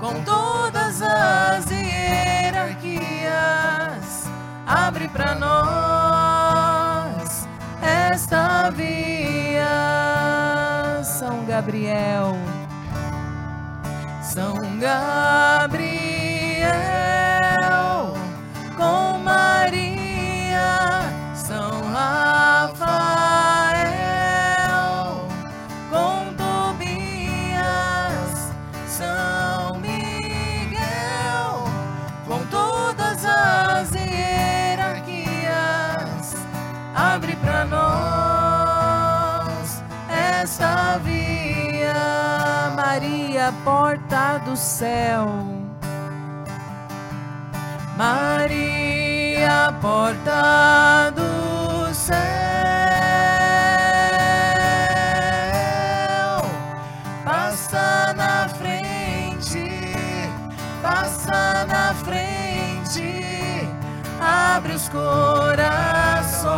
com todas as hierarquias. Abre para nós esta via. São Gabriel, São Gabriel, com Maria, São Rafael, com Tobias, São Miguel, com todas as hierarquias. Abre para nós esta via. Maria, porta do céu, Maria, porta do céu, passa na frente, abre os corações,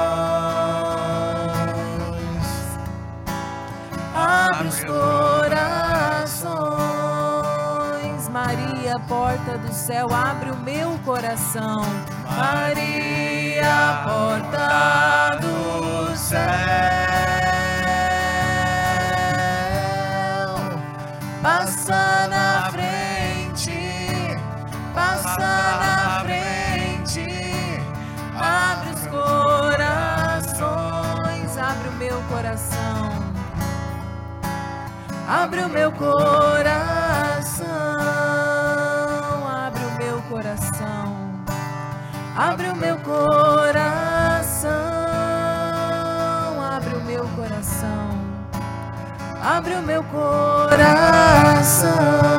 abre os corações. Maria, porta do céu, abre o meu coração. Maria, porta do céu, passa na frente, abre os corações, abre o meu coração, abre o meu coração, abre o meu coração, abre o meu coração, abre o meu coração, abre o meu coração.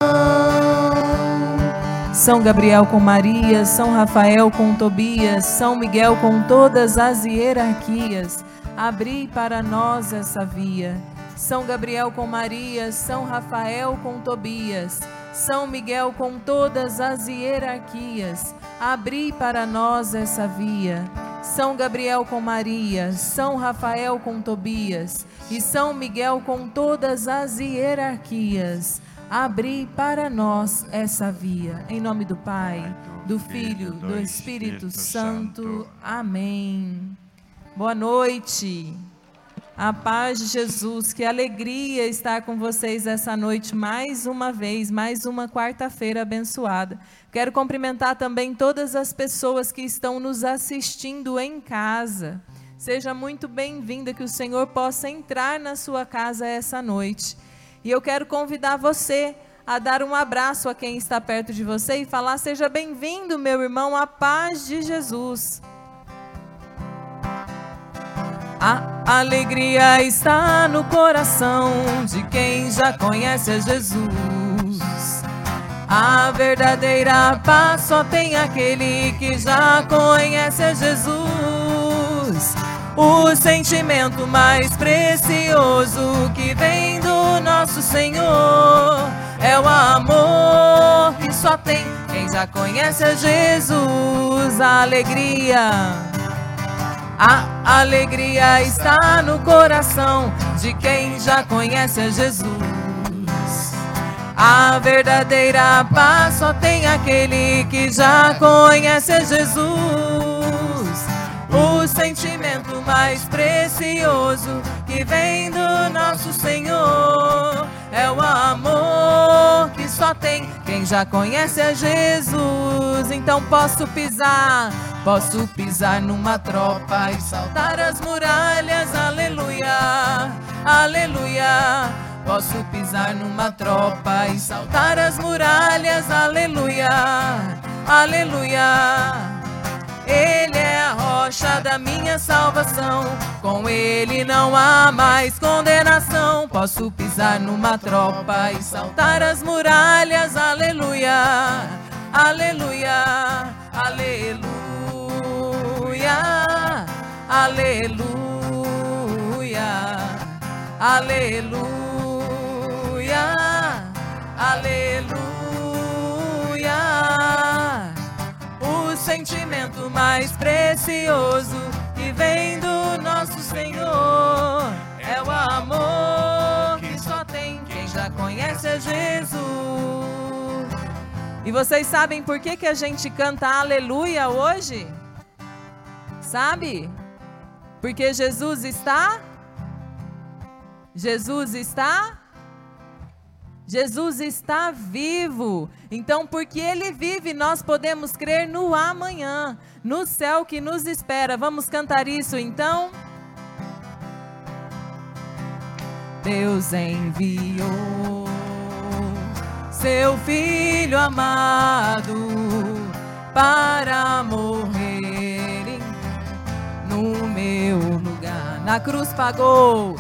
São Gabriel com Maria, São Rafael com Tobias, São Miguel com todas as hierarquias. Abri para nós essa via. São Gabriel com Maria, São Rafael com Tobias, São Miguel com todas as hierarquias. Abri para nós essa via. São Gabriel com Maria, São Rafael com Tobias e São Miguel com todas as hierarquias. Abri para nós essa via. Em nome do Pai, do Filho, do Espírito Santo. Amém. Boa noite. A paz de Jesus, que alegria estar com vocês essa noite mais uma vez, mais uma quarta-feira abençoada. Quero cumprimentar também todas as pessoas que estão nos assistindo em casa. Seja muito bem-vinda, que o Senhor possa entrar na sua casa essa noite. E eu quero convidar você a dar um abraço a quem está perto de você e falar: seja bem-vindo, meu irmão, a paz de Jesus. A alegria está no coração de quem já conhece a Jesus. A verdadeira paz só tem aquele que já conhece a Jesus. O sentimento mais precioso que vem do nosso Senhor é o amor que só tem quem já conhece a Jesus. A alegria está no coração de quem já conhece a Jesus. A verdadeira paz só tem aquele que já conhece a Jesus. O sentimento mais precioso que vem do nosso Senhor é o amor que só tem quem já conhece a Jesus. Então posso pisar numa tropa e saltar as muralhas, aleluia, aleluia. Posso pisar numa tropa e saltar as muralhas, aleluia, aleluia. Ele é a rocha da minha salvação, com Ele não há mais condenação. Posso pisar numa tropa e saltar as muralhas, aleluia, aleluia, aleluia, aleluia, aleluia, aleluia. O sentimento mais precioso que vem do nosso Senhor é o amor que só tem quem já conhece a Jesus. E vocês sabem por que a gente canta aleluia hoje? Sabe? Porque Jesus está? Jesus está? Jesus está vivo. Então, porque Ele vive, nós podemos crer no amanhã, no céu que nos espera. Vamos cantar isso então? Deus enviou seu Filho amado para morrer no meu lugar. Na cruz pagou,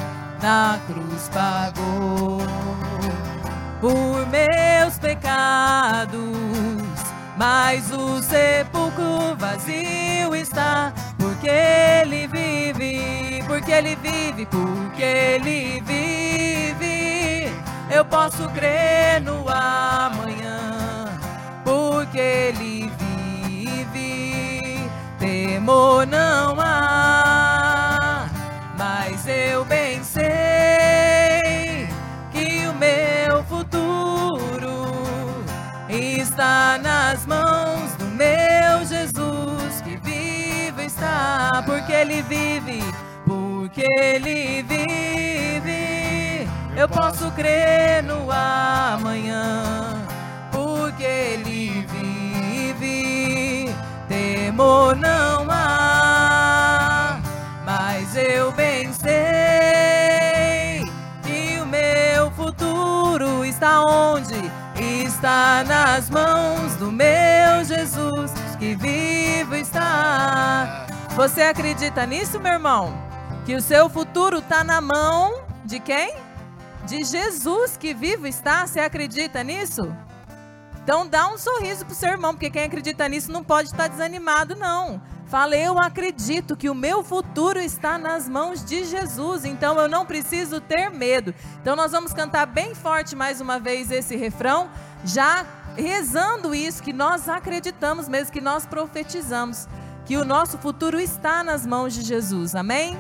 por meus pecados, mas o sepulcro vazio está, porque Ele vive, porque Ele vive, porque Ele vive. Eu posso crer no amanhã, porque Ele vive. Temor não há, mas eu bem sei que o meu futuro está nas mãos do meu Jesus, que vivo está, porque Ele vive, porque Ele vive. Eu posso crer no amanhã, porque Ele vive. Temor não há, mas eu bem sei que o meu futuro está onde? Está nas mãos do meu Jesus, que vivo está. Você acredita nisso, meu irmão? Que o seu futuro está na mão de quem? De Jesus, que vivo está. Você acredita nisso? Então dá um sorriso pro seu irmão, porque quem acredita nisso não pode estar desanimado, não. Fala, eu acredito que o meu futuro está nas mãos de Jesus, então eu não preciso ter medo. Então nós vamos cantar bem forte mais uma vez esse refrão, já rezando isso, que nós acreditamos mesmo, que nós profetizamos, que o nosso futuro está nas mãos de Jesus, amém?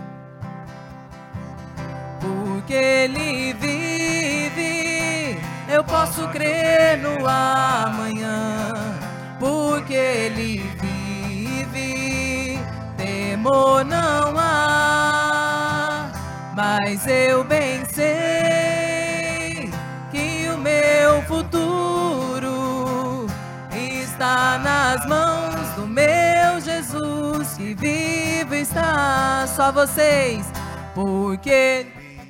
Porque Ele vive, eu posso crer no amanhã, porque Ele vive, temor não há, mas eu bem sei que o meu futuro está nas mãos do meu Jesus, que vivo está. Só vocês, porque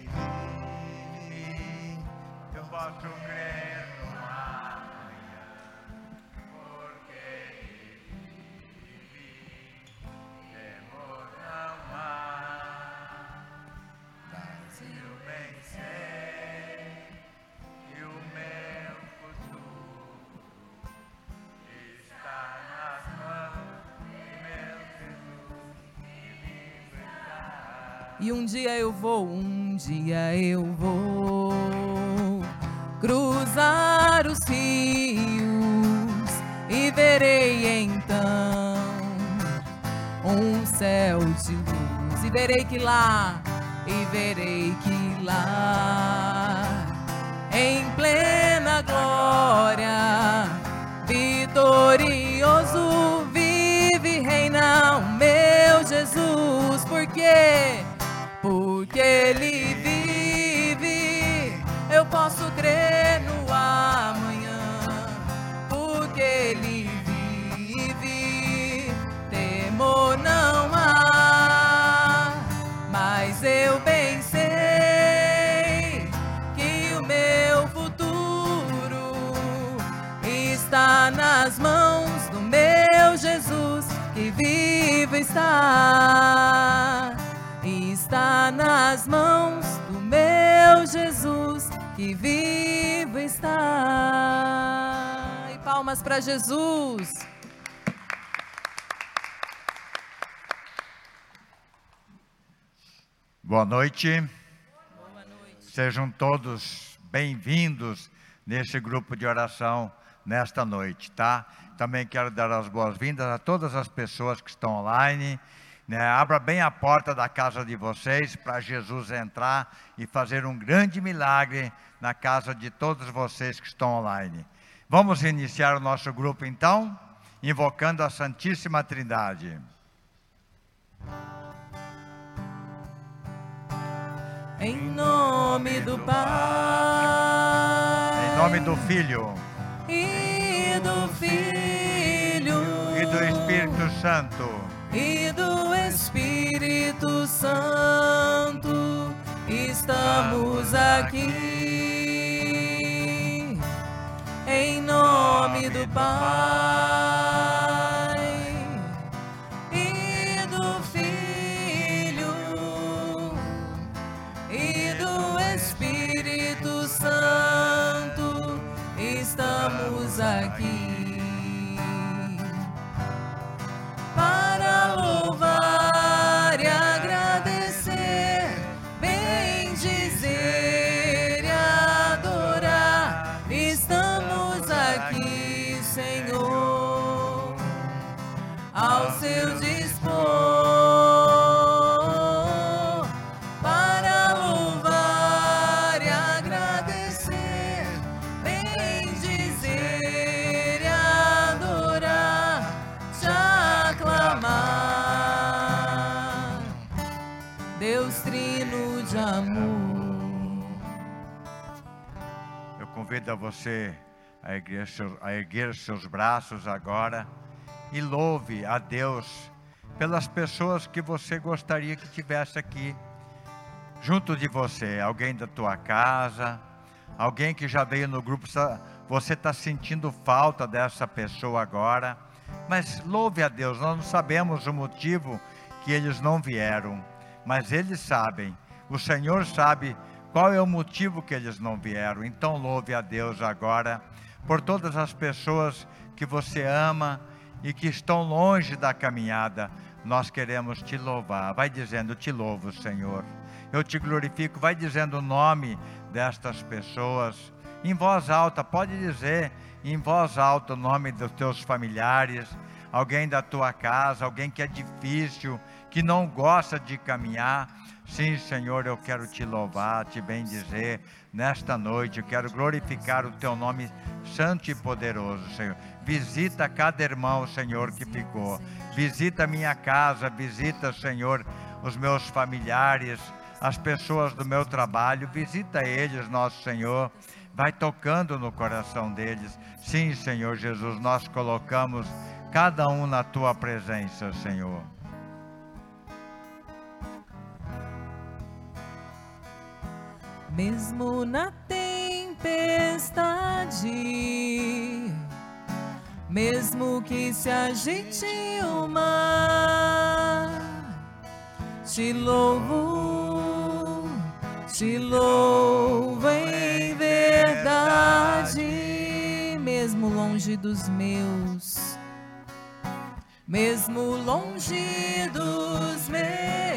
e um dia eu vou cruzar os rios e verei então um céu de luz, e verei que lá, em plena glória, vitorioso, vive e reina o meu Jesus. Por quê? Porque Ele vive, eu posso crer no amanhã, porque Ele vive, temor não há, mas eu bem sei que o meu futuro está nas mãos do meu Jesus, que vivo está. Está nas mãos do meu Jesus, que vivo está. E palmas para Jesus. Boa noite. Boa noite. Sejam todos bem-vindos nesse grupo de oração nesta noite, tá? Também quero dar as boas-vindas a todas as pessoas que estão online. Abra bem a porta da casa de vocês para Jesus entrar e fazer um grande milagre na casa de todos vocês que estão online. Vamos iniciar o nosso grupo então, invocando a Santíssima Trindade. Em nome do Pai, em nome do Filho e do Filho, e do Espírito Santo, e do Espírito Santo, estamos aqui. Em nome do Pai e do Filho e do Espírito Santo, estamos aqui para louvar e agradecer, bendizer e adorar. Estamos aqui, Senhor, ao seu dispor, para louvar e agradecer, bendizer e adorar, te aclamar, Deus Trino de amor. eu convido a você a erguer seus braços agora e louve a Deus pelas pessoas que você gostaria que tivesse aqui junto de você. Alguém da tua casa, alguém que já veio no grupo, você está sentindo falta dessa pessoa agora, mas louve a Deus. Nós não sabemos o motivo que eles não vieram, mas eles sabem, o Senhor sabe qual é o motivo que eles não vieram. Então louve a Deus agora por todas as pessoas que você ama e que estão longe da caminhada. Nós queremos te louvar. Vai dizendo: te louvo, Senhor, eu te glorifico. Vai dizendo o nome destas pessoas em voz alta. Pode dizer em voz alta o nome dos teus familiares, alguém da tua casa, alguém que é difícil, que não gosta de caminhar. Sim, Senhor, eu quero te louvar, te bendizer nesta noite. Eu quero glorificar o teu nome santo e poderoso, Senhor. Visita cada irmão, Senhor, que ficou. Visita a minha casa, visita, Senhor, os meus familiares, as pessoas do meu trabalho. Visita eles, nosso Senhor. Vai tocando no coração deles. Sim, Senhor Jesus, nós colocamos cada um na tua presença, Senhor. Mesmo na tempestade, mesmo que se agite o mar, te louvo em verdade. Mesmo longe dos meus, mesmo longe dos meus,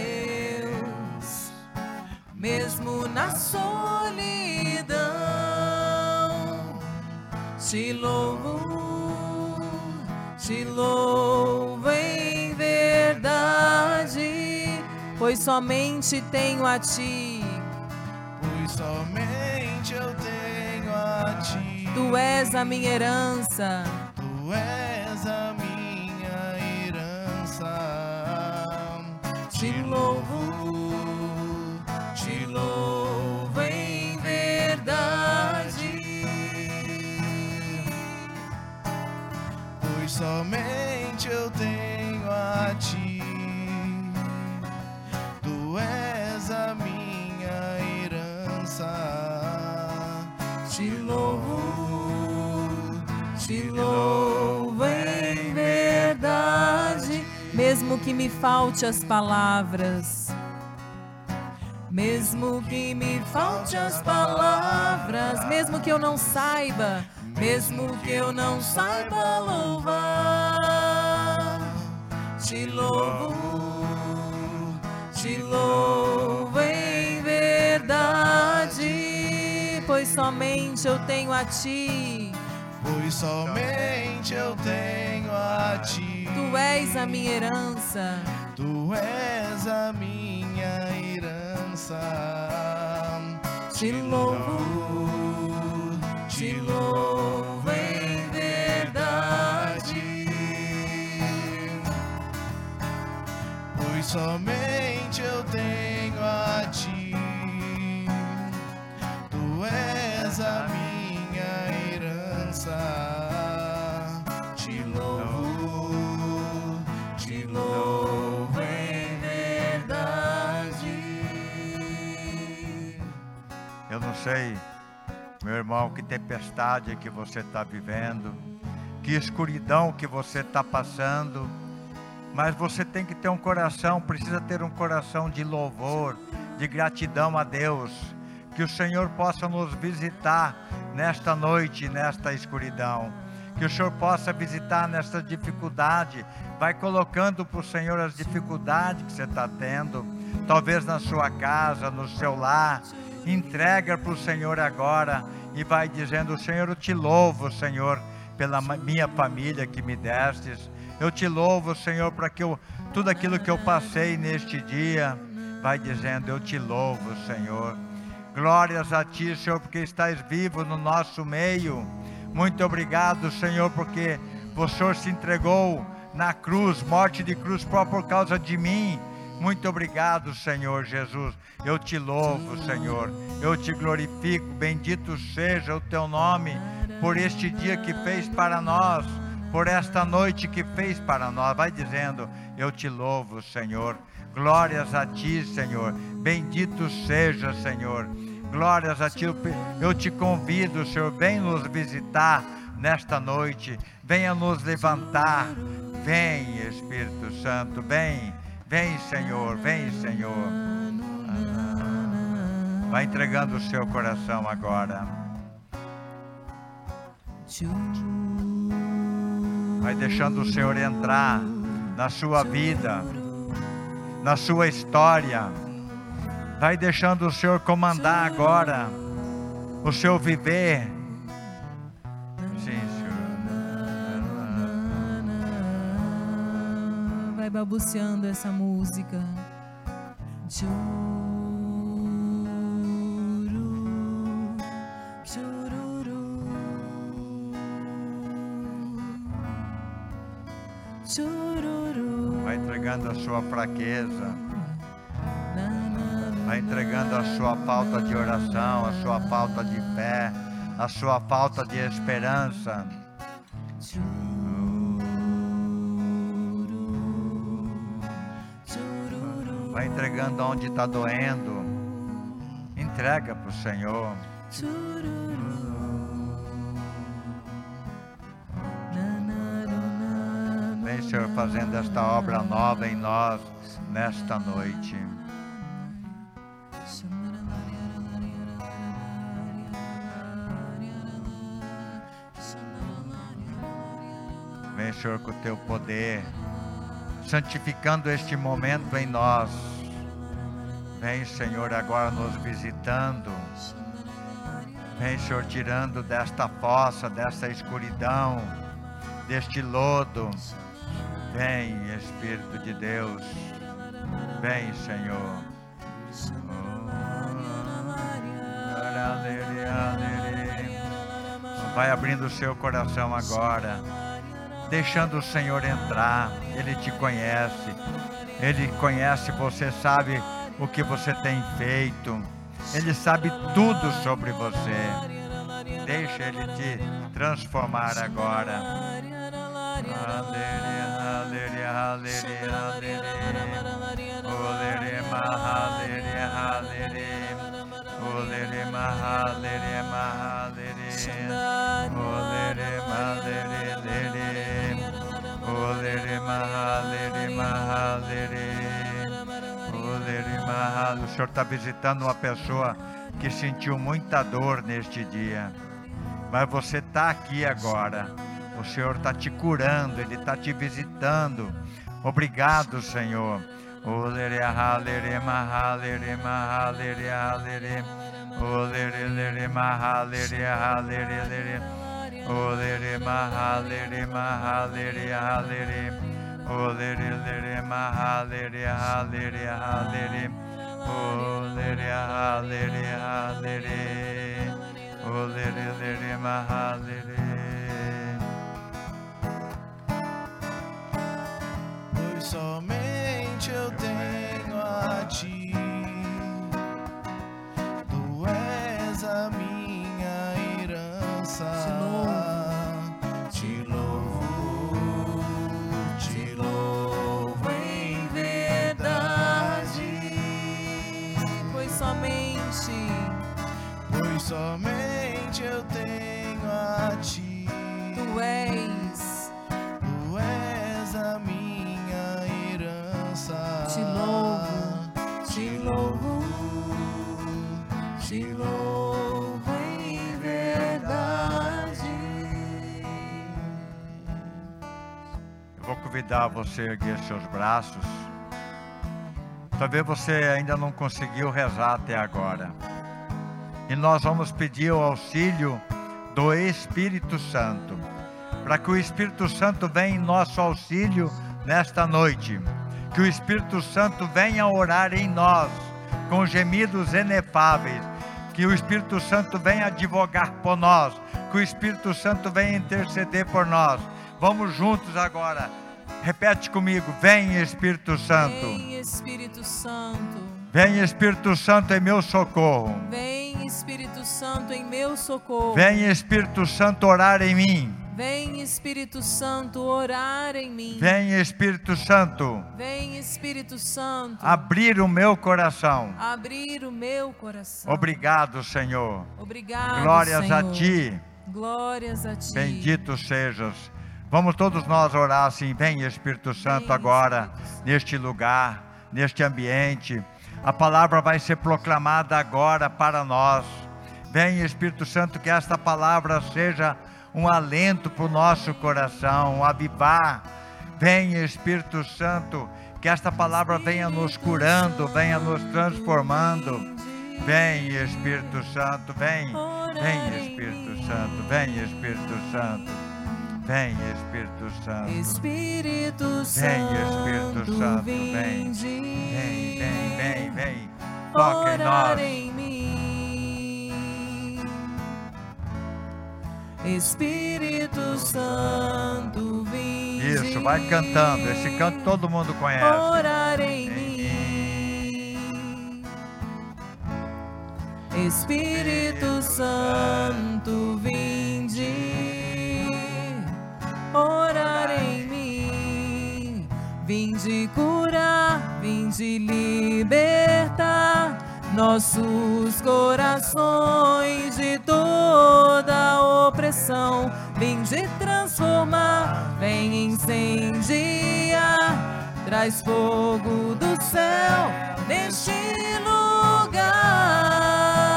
mesmo na solidão, te louvo em verdade, pois somente tenho a ti, pois somente eu tenho a ti. Tu és a minha herança, Tu és a minha herança. te louvo em verdade, pois somente eu tenho a ti. Tu és a minha herança. te louvo em verdade. Mesmo que me falte as palavras, mesmo que me falte as palavras, mesmo que eu não saiba, mesmo que eu não saiba louvar, te louvo em verdade, pois somente eu tenho a ti, Pois somente eu tenho a ti. Tu és a minha herança, Tu és a minha herança. te louvo em somente eu tenho a ti. Tu és a minha herança. Te louvo em verdade. Eu não sei, meu irmão, que tempestade que você está vivendo, que escuridão que você está passando, mas você tem que ter um coração, precisa ter um coração de louvor, de gratidão a Deus, que o Senhor possa nos visitar nesta noite, nesta escuridão, que o Senhor possa visitar nesta dificuldade. Vai colocando para o Senhor as dificuldades que você está tendo, talvez na sua casa, no seu lar. Entrega para o Senhor agora e vai dizendo: Senhor, eu te louvo, Senhor, pela minha família que me destes. Eu te louvo, Senhor, para que tudo aquilo que eu passei neste dia. Vai dizendo: eu te louvo, Senhor. Glórias a ti, Senhor, porque estás vivo no nosso meio. Muito obrigado, Senhor, porque o Senhor se entregou na cruz, morte de cruz por causa de mim. Muito obrigado, Senhor Jesus. Eu te louvo, Senhor. Eu te glorifico. Bendito seja o teu nome por este dia que fez para nós, por esta noite que fez para nós. Vai dizendo: eu te louvo, Senhor. Glórias a ti, Senhor. Bendito seja, Senhor. Glórias a ti. Eu te convido, Senhor, vem nos visitar nesta noite. Venha nos levantar. Vem, Espírito Santo, vem. Vem, Senhor, vem, Senhor. Vai entregando o seu coração agora. Vai deixando o Senhor entrar na sua vida, na sua história. Vai deixando o Senhor comandar agora o seu viver. Sim, Senhor. Vai balbuciando essa música. Vai entregando a sua fraqueza. Vai entregando a sua falta de oração, a sua falta de fé, a sua falta de esperança. Vai entregando onde está doendo. Entrega para o Senhor. Vem, Senhor, fazendo esta obra nova em nós nesta noite. Vem, Senhor, com o teu poder, santificando este momento em nós. Vem, Senhor, agora nos visitando. Vem, Senhor, tirando desta fossa, desta escuridão, deste lodo. Vem, Espírito de Deus. Vem, Senhor. Vai abrindo o seu coração agora, deixando o Senhor entrar. Ele te conhece. Ele conhece você, sabe o que você tem feito. Ele sabe tudo sobre você. Deixa Ele te transformar agora. O Senhor está visitando uma pessoa que sentiu muita dor neste dia, mas você está aqui agora. O Senhor está te curando, Ele está te visitando. Obrigado, Senhor. Pois somente eu tenho te louvo em verdade, pois somente eu tenho a ti. Tu és a minha herança. Te louvo em verdade. Eu vou convidar você a erguer seus braços. Talvez você ainda não conseguiu rezar até agora. E nós vamos pedir o auxílio do Espírito Santo, para que o Espírito Santo venha em nosso auxílio nesta noite. Que o Espírito Santo venha orar em nós, com gemidos inefáveis. Que o Espírito Santo venha advogar por nós. Que o Espírito Santo venha interceder por nós. Vamos juntos agora. Repete comigo: vem Espírito Santo. Vem Espírito Santo. Vem Espírito Santo em meu socorro. Vem Espírito Santo em meu socorro. Vem Espírito Santo orar em mim. Vem Espírito Santo orar em mim. Vem Espírito Santo. Vem Espírito Santo. Abrir o meu coração. Abrir o meu coração. Obrigado, Senhor. Obrigado, Glórias Senhor. a Ti. Glórias a Ti. Bendito sejas. Vamos todos nós orar assim: vem Espírito Santo agora, neste lugar, neste ambiente. A palavra vai ser proclamada agora para nós. Vem Espírito Santo, que esta palavra seja um alento para o nosso coração, um avivar. Vem Espírito Santo, que esta palavra venha nos curando, venha nos transformando. Vem Espírito Santo, vem. Vem Espírito Santo, vem Espírito Santo. Vem Espírito Santo. Espírito Santo. Vem Espírito Santo, vem. Vem. Toca em nós. Em mim. Espírito Santo, vinde. Isso, vai cantando. Esse canto todo mundo conhece. Orar em mim. Espírito Santo, vinde. Orar em mim. Vinde curar, vinde libertar nossos corações de toda opressão. Vinde transformar, vem incendiar, traz fogo do céu neste lugar.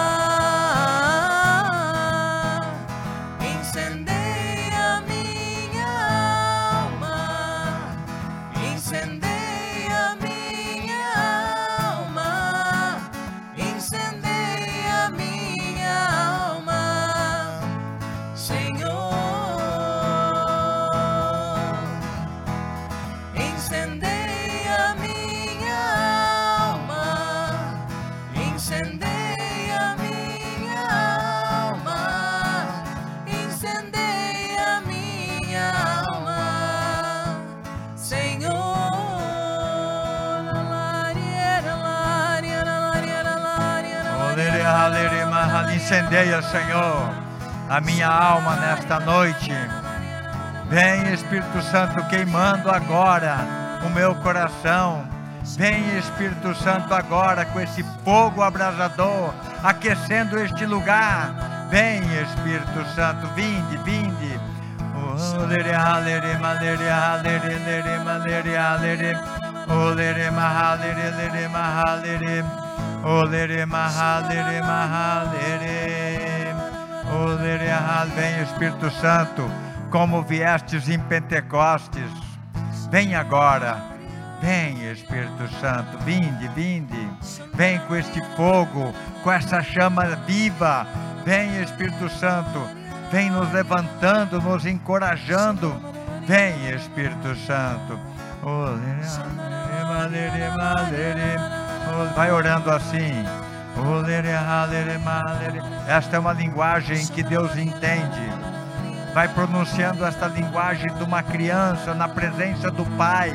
Incendeia minha alma, incendeia minha alma, incendeia minha alma, Senhor. Incendeia minha alma, incendeia minha alma, incendeia minha alma, Senhor. Incendeia, Senhor, a minha alma nesta noite. Vem Espírito Santo queimando agora o meu coração. Vem Espírito Santo agora com esse fogo abrasador, aquecendo este lugar. Vem Espírito Santo, vinde. Vem Espírito Santo, como viestes em Pentecostes. Vem agora. Vem Espírito Santo, vinde. Vem com este fogo, com essa chama viva. Vem Espírito Santo, vem nos levantando, nos encorajando. Vem Espírito Santo. Vai orando assim. Esta é uma linguagem que Deus entende. Vai pronunciando esta linguagem de uma criança na presença do Pai.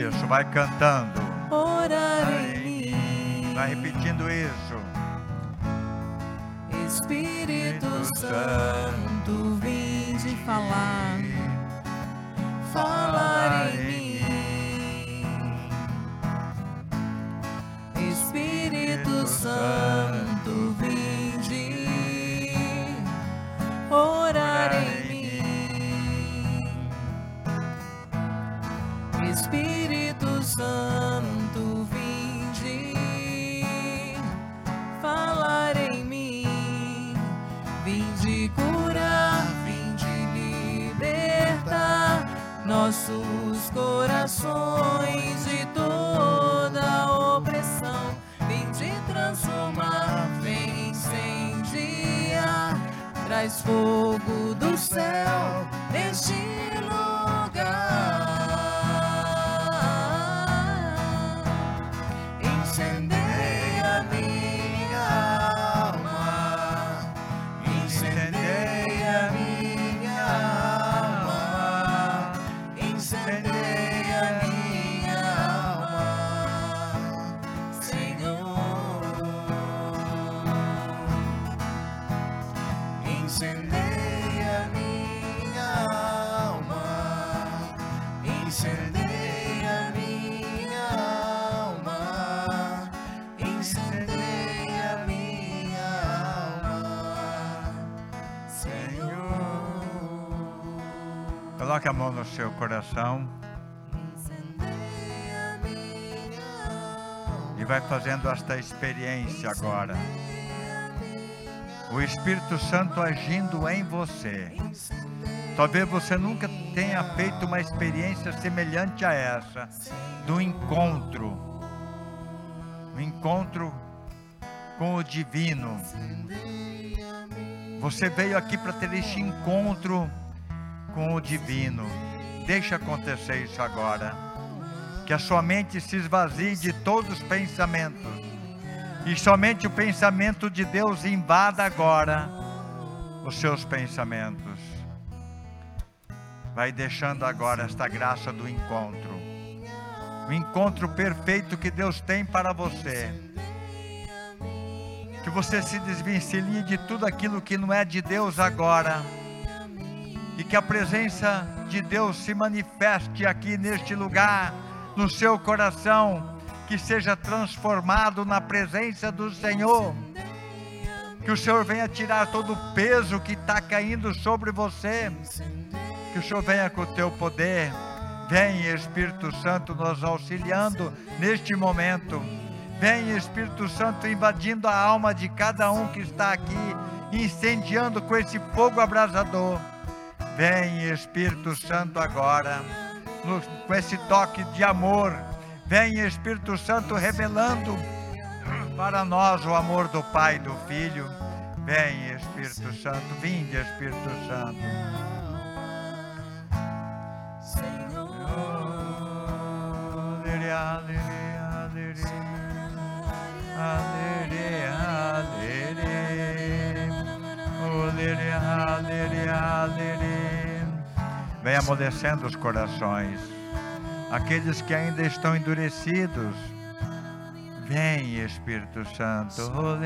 Isso, vai cantando. Orar em mim. Vai repetindo isso. Espírito Santo, vinde falar. Falar em mim. Espírito Santo, vinde orar em mim. Espírito Santo, vinde falar em mim. Vinde curar, vinde libertar nossos corações de toda opressão. Vinde transformar, vem incendiar, traz fogo do céu neste lugar. Incendeia minha alma, incendeia minha alma, incendeia minha alma, Senhor. Incendeia minha alma, incendeia minha alma, incendeia minha alma, Senhor. Coloque a mão no seu coração Incendeia minha alma, e vai fazendo esta experiência agora. O Espírito Santo agindo em você. Talvez você nunca tenha feito uma experiência semelhante a essa, do encontro. O encontro com o divino. Você veio aqui para ter este encontro com o divino. Deixa acontecer isso agora. Que a sua mente se esvazie de todos os pensamentos. E somente o pensamento de Deus invada agora os seus pensamentos. Vai deixando agora esta graça do encontro. O encontro perfeito que Deus tem para você. Que você se desvencilhe de tudo aquilo que não é de Deus agora. E que a presença de Deus se manifeste aqui neste lugar, no seu coração. Que seja transformado na presença do Senhor. Que o Senhor venha tirar todo o peso que está caindo sobre você. Que o Senhor venha com o teu poder. Vem, Espírito Santo, nos auxiliando neste momento. Vem, Espírito Santo, invadindo a alma de cada um que está aqui, incendiando com esse fogo abrasador. Vem, Espírito Santo, agora, com esse toque de amor. Vem, Espírito Santo, revelando para nós o amor do Pai e do Filho. Vem, Espírito Santo, vinde, Espírito Santo. Vem amolecendo os corações. Aqueles que ainda estão endurecidos, vem, Espírito Santo.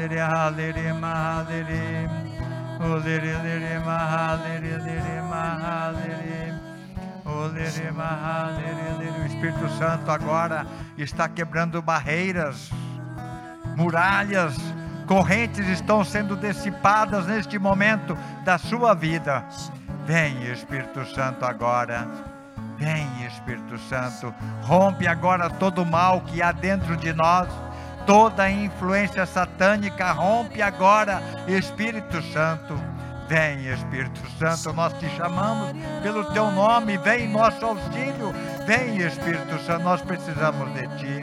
O Espírito Santo agora está quebrando barreiras, muralhas, correntes estão sendo dissipadas neste momento da sua vida. Vem, Espírito Santo, agora. Vem, Espírito Santo, rompe agora todo o mal que há dentro de nós, toda a influência satânica, rompe agora, Espírito Santo. Vem, Espírito Santo, nós te chamamos pelo teu nome, vem em nosso auxílio. Vem, Espírito Santo, nós precisamos de ti.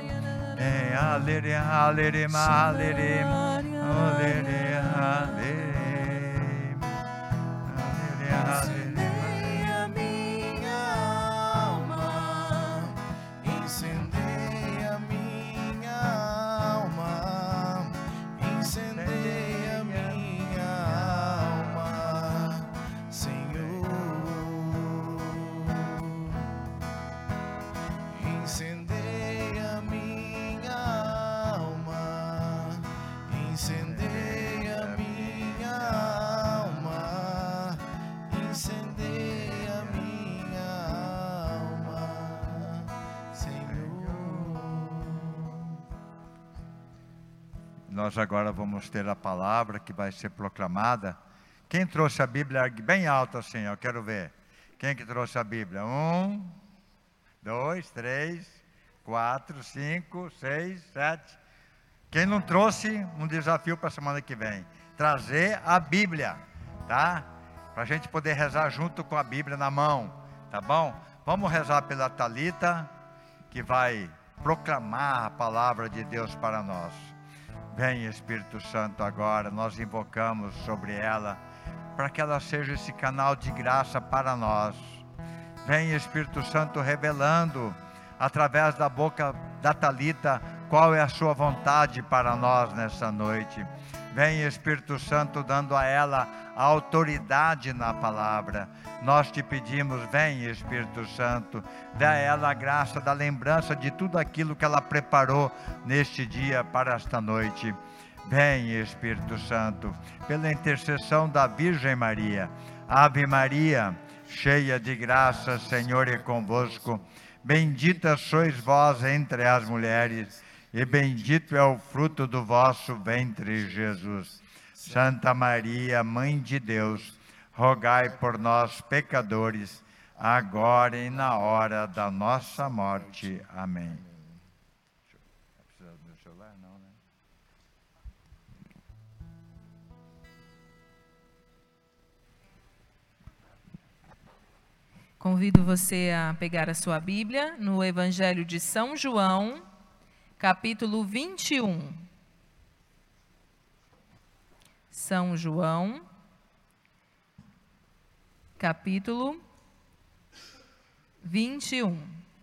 Incendeia minha alma, incendeia minha alma, incendeia minha alma, Senhor. Incendeia nós agora vamos ter a palavra que vai ser proclamada. Quem trouxe a Bíblia bem alto assim, eu quero ver. Quem que trouxe a Bíblia? 1, 2, 3, 4, 5, 6, 7. Quem não trouxe, um desafio para a semana que vem. Trazer a Bíblia, tá? Para a gente poder rezar junto com a Bíblia na mão, tá bom? Vamos rezar pela Thalita, que vai proclamar a palavra de Deus para nós. Vem, Espírito Santo, agora nós invocamos sobre ela, para que ela seja esse canal de graça para nós. Vem, Espírito Santo, revelando através da boca da Thalita qual é a sua vontade para nós nessa noite. Vem, Espírito Santo, dando a ela a autoridade na palavra. Nós te pedimos, vem, Espírito Santo, dá a ela a graça da lembrança de tudo aquilo que ela preparou neste dia para esta noite. Vem, Espírito Santo, pela intercessão da Virgem Maria. Ave Maria, cheia de graça, Senhor é convosco. Bendita sois vós entre as mulheres, e bendito é o fruto do vosso ventre, Jesus. Santa Maria, Mãe de Deus, rogai por nós, pecadores, agora e na hora da nossa morte. Amém. Precisa do meu celular? Não, né? Convido você a pegar a sua Bíblia no Evangelho de São João, capítulo 21. São João, capítulo 21.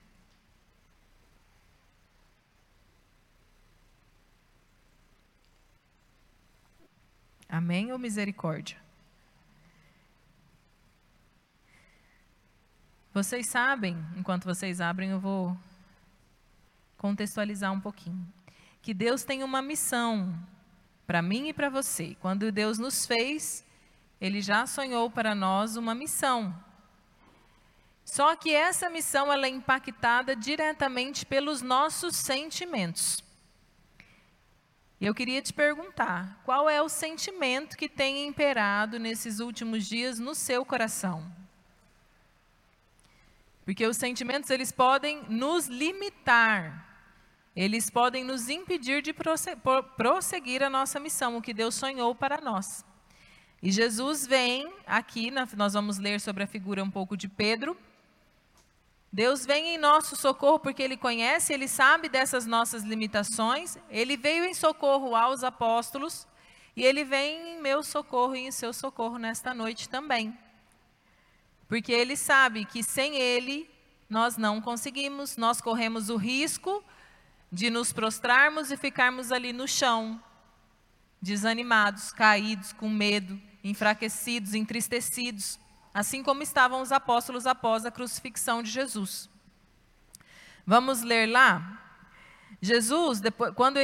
Amém ou misericórdia? Vocês sabem, enquanto vocês abrem, eu vou contextualizar um pouquinho, que Deus tem uma missão para mim e para você. Quando Deus nos fez, Ele já sonhou para nós uma missão. Só que essa missão ela é impactada diretamente pelos nossos sentimentos. E eu queria te perguntar, qual é o sentimento que tem imperado nesses últimos dias no seu coração? Porque os sentimentos, eles podem nos limitar. Eles podem nos impedir de prosseguir a nossa missão, o que Deus sonhou para nós. E Jesus vem aqui, nós vamos ler sobre a figura um pouco de Pedro. Deus vem em nosso socorro porque Ele conhece, Ele sabe dessas nossas limitações. Ele veio em socorro aos apóstolos e Ele vem em meu socorro e em seu socorro nesta noite também. Porque Ele sabe que sem Ele nós não conseguimos, nós corremos o risco de nos prostrarmos e ficarmos ali no chão, desanimados, caídos, com medo, enfraquecidos, entristecidos, assim como estavam os apóstolos após a crucifixão de Jesus. Vamos ler lá? Jesus, depois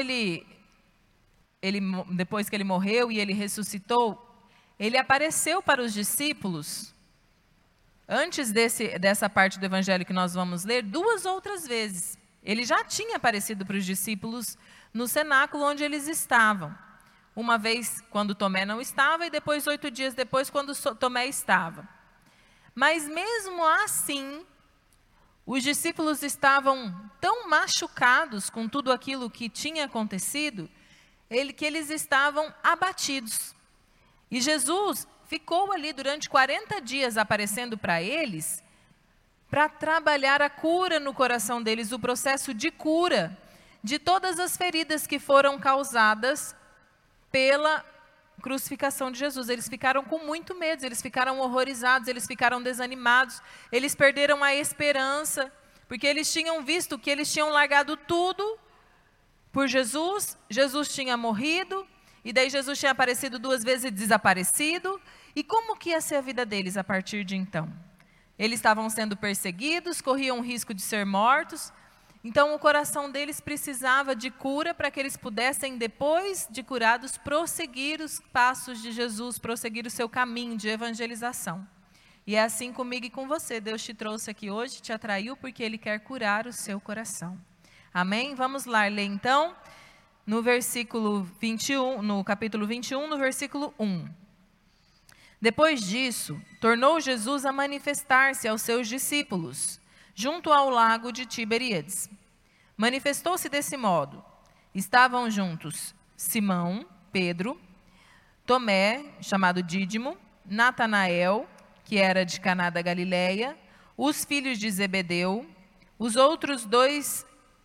que ele morreu e ele ressuscitou, ele apareceu para os discípulos, antes dessa parte do evangelho que nós vamos ler, 2 outras vezes. Ele já tinha aparecido para os discípulos no cenáculo onde eles estavam. Uma vez quando Tomé não estava e depois 8 dias depois quando Tomé estava. Mas mesmo assim, os discípulos estavam tão machucados com tudo aquilo que tinha acontecido, que eles estavam abatidos. E Jesus ficou ali durante 40 dias aparecendo para eles, para trabalhar a cura no coração deles, o processo de cura de todas as feridas que foram causadas pela crucificação de Jesus. Eles ficaram com muito medo, eles ficaram horrorizados, eles ficaram desanimados, eles perderam a esperança, porque eles tinham visto que eles tinham largado tudo por Jesus, Jesus tinha morrido, e daí Jesus tinha aparecido 2 vezes e desaparecido, e como que ia ser a vida deles a partir de então? Eles estavam sendo perseguidos, corriam o risco de ser mortos. Então o coração deles precisava de cura para que eles pudessem, depois de curados, prosseguir os passos de Jesus, prosseguir o seu caminho de evangelização. E é assim comigo e com você. Deus te trouxe aqui hoje, te atraiu porque Ele quer curar o seu coração. Amém? Vamos lá ler então. no versículo 21, no capítulo 21, no versículo 1. Depois disso, tornou Jesus a manifestar-se aos seus discípulos, junto ao lago de Tiberíades. Manifestou-se desse modo. Estavam juntos Simão, Pedro, Tomé, chamado Dídimo, Natanael, que era de Caná da Galileia, os filhos de Zebedeu, os outros dois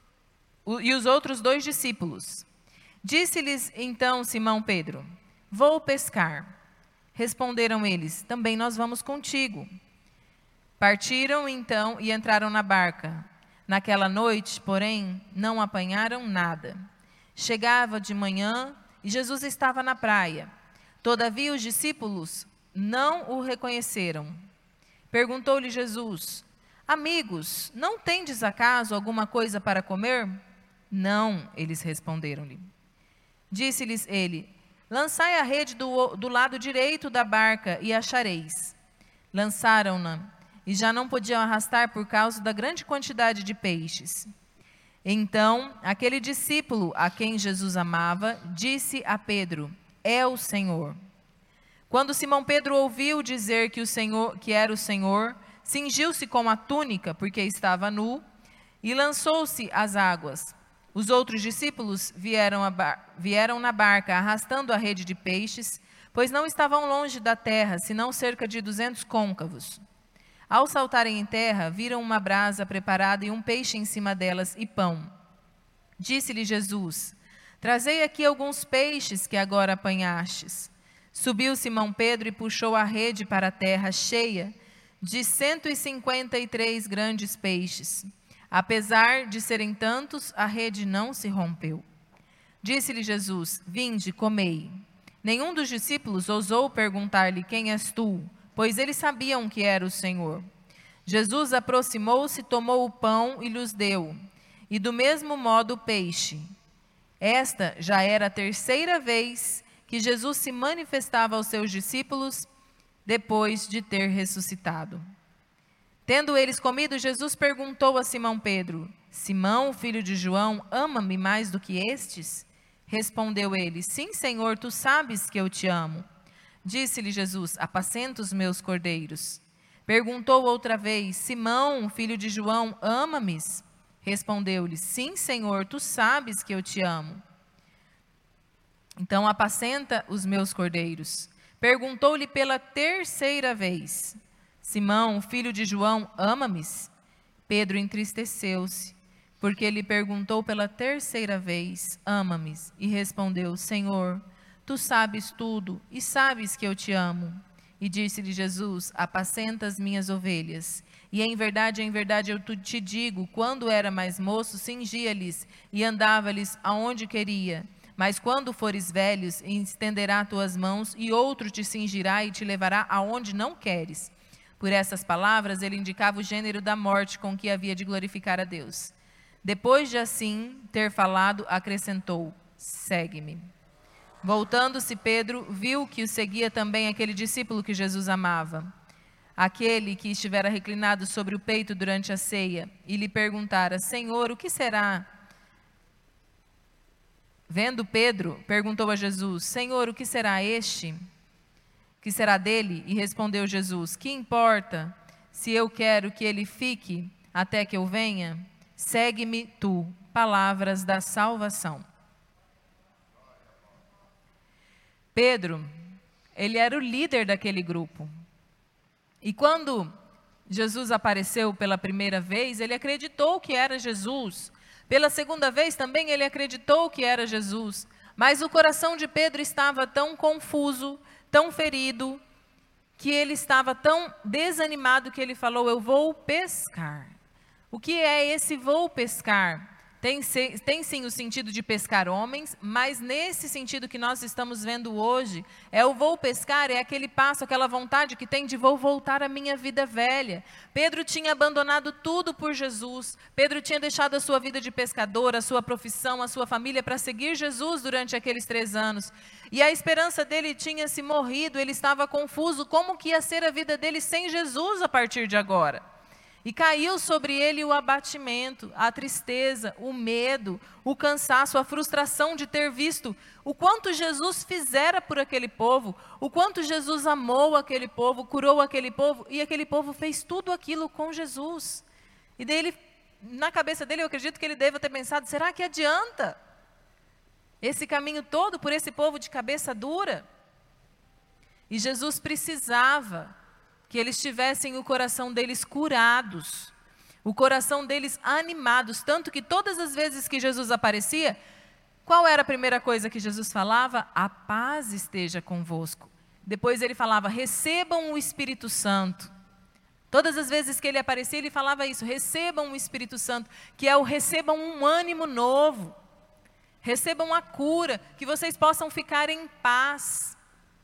discípulos. Disse-lhes então Simão Pedro: vou pescar. Responderam eles: também nós vamos contigo. Partiram então e entraram na barca. Naquela noite, porém, não apanharam nada. Chegava de manhã e Jesus estava na praia. Todavia os discípulos não o reconheceram. Perguntou-lhe Jesus: amigos, não tendes acaso alguma coisa para comer? Não, eles responderam-lhe. Disse-lhes ele: lançai a rede do lado direito da barca e achareis. Lançaram-na e já não podiam arrastar por causa da grande quantidade de peixes. Então, aquele discípulo a quem Jesus amava, disse a Pedro: é o Senhor. Quando Simão Pedro ouviu dizer que era o Senhor, cingiu-se com a túnica, porque estava nu, e lançou-se às águas. Os outros discípulos vieram na barca, arrastando a rede de peixes, pois não estavam longe da terra, senão cerca de 200 côncavos. Ao saltarem em terra, viram uma brasa preparada e um peixe em cima delas e pão. Disse-lhe Jesus: trazei aqui alguns peixes que agora apanhastes. Subiu Simão Pedro e puxou a rede para a terra, cheia de 153 grandes peixes. Apesar de serem tantos, a rede não se rompeu. Disse-lhe Jesus: vinde, comei. Nenhum dos discípulos ousou perguntar-lhe: quem és tu? Pois eles sabiam que era o Senhor. Jesus aproximou-se, tomou o pão e lhes deu, e do mesmo modo o peixe. Esta já era a terceira vez que Jesus se manifestava aos seus discípulos depois de ter ressuscitado. Tendo eles comido, Jesus perguntou a Simão Pedro: Simão, filho de João, ama-me mais do que estes? Respondeu ele: sim, Senhor, tu sabes que eu te amo. Disse-lhe Jesus: apacenta os meus cordeiros. Perguntou outra vez: Simão, filho de João, ama-me? Respondeu-lhe: sim, Senhor, tu sabes que eu te amo. Então apacenta os meus cordeiros. Perguntou-lhe pela terceira vez: Simão, filho de João, ama-me? Pedro entristeceu-se, porque lhe perguntou pela terceira vez: ama-me? E respondeu: Senhor, tu sabes tudo e sabes que eu te amo. E disse-lhe Jesus: apacenta as minhas ovelhas. E em verdade eu te digo, quando era mais moço, cingia-lhes e andava-lhes aonde queria. Mas quando fores velhos, estenderá tuas mãos, e outro te cingirá e te levará aonde não queres. Por essas palavras, ele indicava o gênero da morte com que havia de glorificar a Deus. Depois de assim ter falado, acrescentou: segue-me. Voltando-se, Pedro viu que o seguia também aquele discípulo que Jesus amava, aquele que estivera reclinado sobre o peito durante a ceia, e lhe perguntara: Senhor, o que será? Vendo Pedro, perguntou a Jesus: Senhor, o que será este? Que será dele? E respondeu Jesus: que importa se eu quero que ele fique até que eu venha? Segue-me tu. Palavras da salvação. Pedro, ele era o líder daquele grupo. E quando Jesus apareceu pela primeira vez, ele acreditou que era Jesus. Pela segunda vez também ele acreditou que era Jesus. Mas o coração de Pedro estava tão confuso, tão ferido, que ele estava tão desanimado que ele falou: eu vou pescar. O que é esse vou pescar? Tem sim o sentido de pescar homens, mas nesse sentido que nós estamos vendo hoje, o vou pescar, é aquele passo, aquela vontade que tem de vou voltar à minha vida velha. Pedro tinha abandonado tudo por Jesus, Pedro tinha deixado a sua vida de pescador, a sua profissão, a sua família para seguir Jesus durante aqueles 3 anos. E a esperança dele tinha se morrido, ele estava confuso, como que ia ser a vida dele sem Jesus a partir de agora? E caiu sobre ele o abatimento, a tristeza, o medo, o cansaço, a frustração de ter visto o quanto Jesus fizera por aquele povo, o quanto Jesus amou aquele povo, curou aquele povo, e aquele povo fez tudo aquilo com Jesus. E daí ele, na cabeça dele, eu acredito que ele deva ter pensado, será que adianta esse caminho todo por esse povo de cabeça dura? E Jesus precisava que eles tivessem o coração deles curados, o coração deles animados, tanto que todas as vezes que Jesus aparecia, qual era a primeira coisa que Jesus falava? A paz esteja convosco. Depois ele falava, recebam o Espírito Santo. Todas as vezes que ele aparecia, ele falava isso, recebam o Espírito Santo, que é o recebam um ânimo novo, recebam a cura, que vocês possam ficar em paz.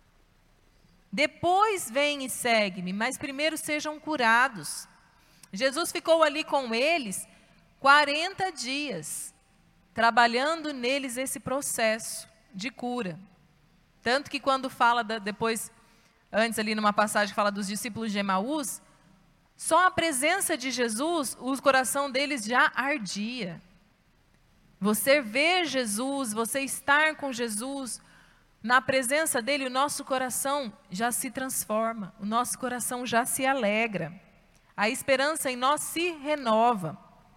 Depois vem e segue-me, mas primeiro sejam curados. Jesus ficou ali com eles 40 dias, trabalhando neles esse processo de cura. Tanto que quando fala, depois, antes ali numa passagem que fala dos discípulos de Emaús, só a presença de Jesus, o coração deles já ardia. Você ver Jesus, você estar com Jesus, na presença dele, o nosso coração já se transforma, o nosso coração já se alegra, a esperança em nós se renova.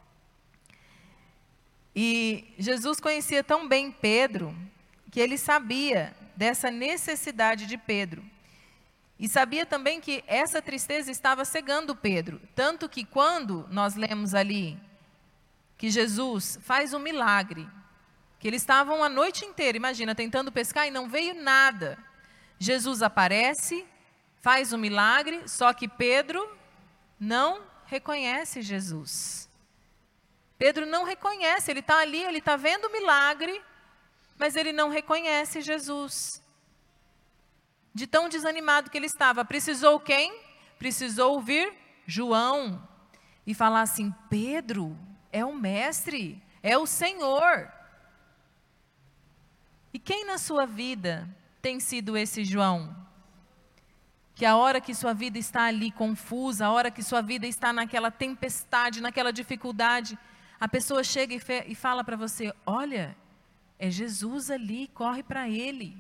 E Jesus conhecia tão bem Pedro, que ele sabia dessa necessidade de Pedro. E sabia também que essa tristeza estava cegando Pedro, tanto que quando nós lemos ali, que Jesus faz um milagre, que eles estavam a noite inteira, imagina, tentando pescar e não veio nada. Jesus aparece, faz um milagre, só que Pedro não reconhece Jesus. Pedro não reconhece, ele está ali, ele está vendo o milagre, mas ele não reconhece Jesus. De tão desanimado que ele estava. Precisou quem? Precisou ouvir João e falar assim, Pedro é o mestre, é o Senhor. E quem na sua vida tem sido esse João? Que a hora que sua vida está ali confusa, a hora que sua vida está naquela tempestade, naquela dificuldade, a pessoa chega e fala para você, olha, é Jesus ali, corre para Ele.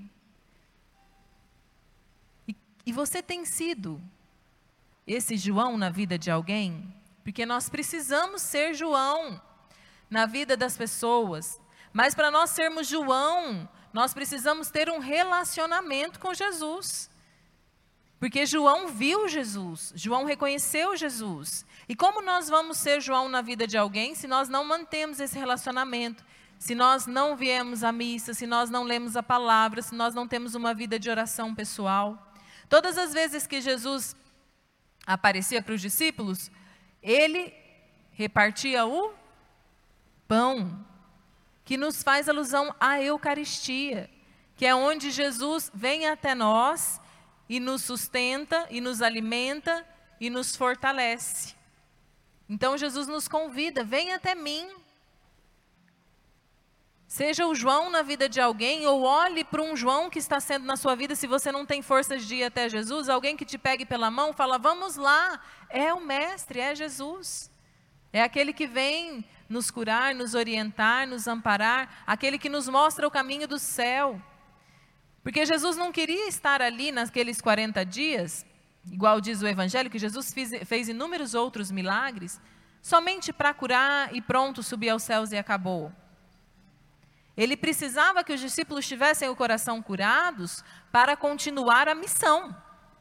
E você tem sido esse João na vida de alguém? Porque nós precisamos ser João na vida das pessoas. Mas para nós sermos João, nós precisamos ter um relacionamento com Jesus. Porque João viu Jesus, João reconheceu Jesus. E como nós vamos ser João na vida de alguém se nós não mantemos esse relacionamento? Se nós não viemos à missa, se nós não lemos a palavra, se nós não temos uma vida de oração pessoal? Todas as vezes que Jesus aparecia para os discípulos, ele repartia o pão, que nos faz alusão à Eucaristia, que é onde Jesus vem até nós e nos sustenta, e nos alimenta, e nos fortalece. Então Jesus nos convida, vem até mim. Seja o João na vida de alguém, ou olhe para um João que está sendo na sua vida, se você não tem forças de ir até Jesus, alguém que te pegue pela mão, fala, vamos lá, é o Mestre, é Jesus. É aquele que vem nos curar, nos orientar, nos amparar, aquele que nos mostra o caminho do céu. Porque Jesus não queria estar ali naqueles 40 dias, igual diz o Evangelho, que Jesus fez inúmeros outros milagres, somente para curar e pronto, subir aos céus e acabou. Ele precisava que os discípulos tivessem o coração curados para continuar a missão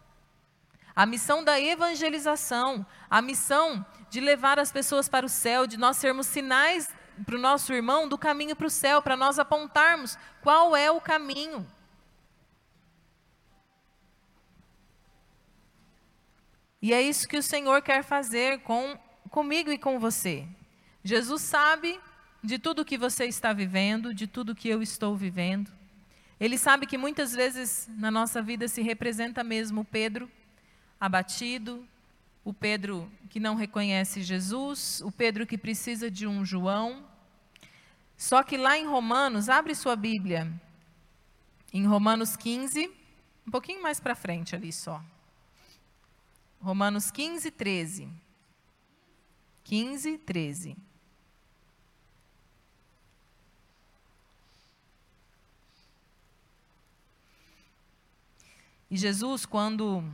da evangelização, a missão de levar as pessoas para o céu, de nós sermos sinais para o nosso irmão do caminho para o céu, para nós apontarmos qual é o caminho. E é isso que o Senhor quer fazer comigo e com você. Jesus sabe de tudo que você está vivendo, de tudo que eu estou vivendo. Ele sabe que muitas vezes na nossa vida se representa mesmo o Pedro abatido, o Pedro que não reconhece Jesus, o Pedro que precisa de um João. Só que lá em Romanos, abre sua Bíblia, em Romanos 15, um pouquinho mais para frente ali só. Romanos 15, 13. 15, 13. E Jesus, quando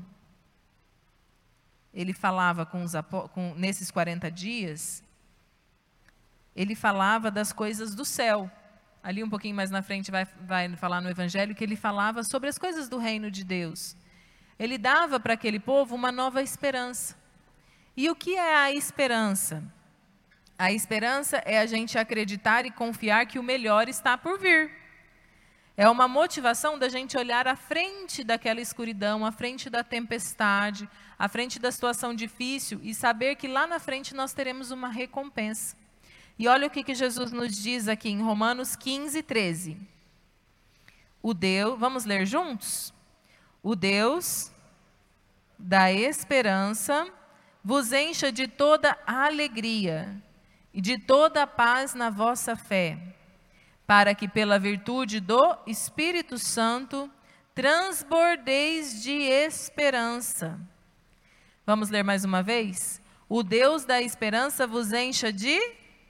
ele falava nesses 40 dias, ele falava das coisas do céu. Ali um pouquinho mais na frente vai falar no Evangelho que ele falava sobre as coisas do reino de Deus. Ele dava para aquele povo uma nova esperança. E o que é a esperança? A esperança é a gente acreditar e confiar que o melhor está por vir. É uma motivação da gente olhar à frente daquela escuridão, à frente da tempestade, à frente da situação difícil e saber que lá na frente nós teremos uma recompensa. E olha o que Jesus nos diz aqui em Romanos 15, 13. Vamos ler juntos? O Deus da esperança vos encha de toda a alegria e de toda a paz na vossa fé, para que pela virtude do Espírito Santo transbordeis de esperança. Vamos ler mais uma vez? O Deus da esperança vos encha de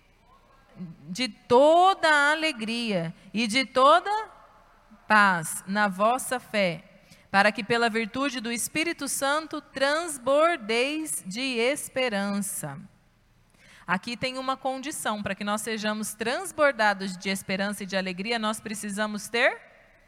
toda a alegria e de toda paz na vossa fé, para que pela virtude do Espírito Santo transbordeis de esperança. Aqui tem uma condição, para que nós sejamos transbordados de esperança e de alegria, nós precisamos ter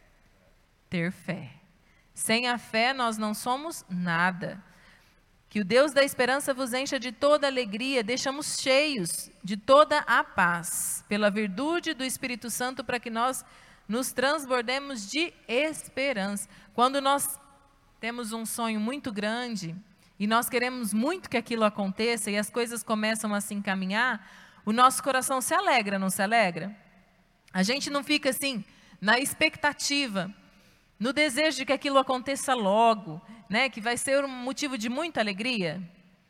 fé. Sem a fé nós não somos nada. Que o Deus da esperança vos encha de toda alegria, deixamos cheios de toda a paz, pela virtude do Espírito Santo, para que nós nos transbordemos de esperança. Quando nós temos um sonho muito grande e nós queremos muito que aquilo aconteça e as coisas começam a se encaminhar, o nosso coração se alegra, não se alegra? A gente não fica assim, na expectativa, no desejo de que aquilo aconteça logo, né? Que vai ser um motivo de muita alegria.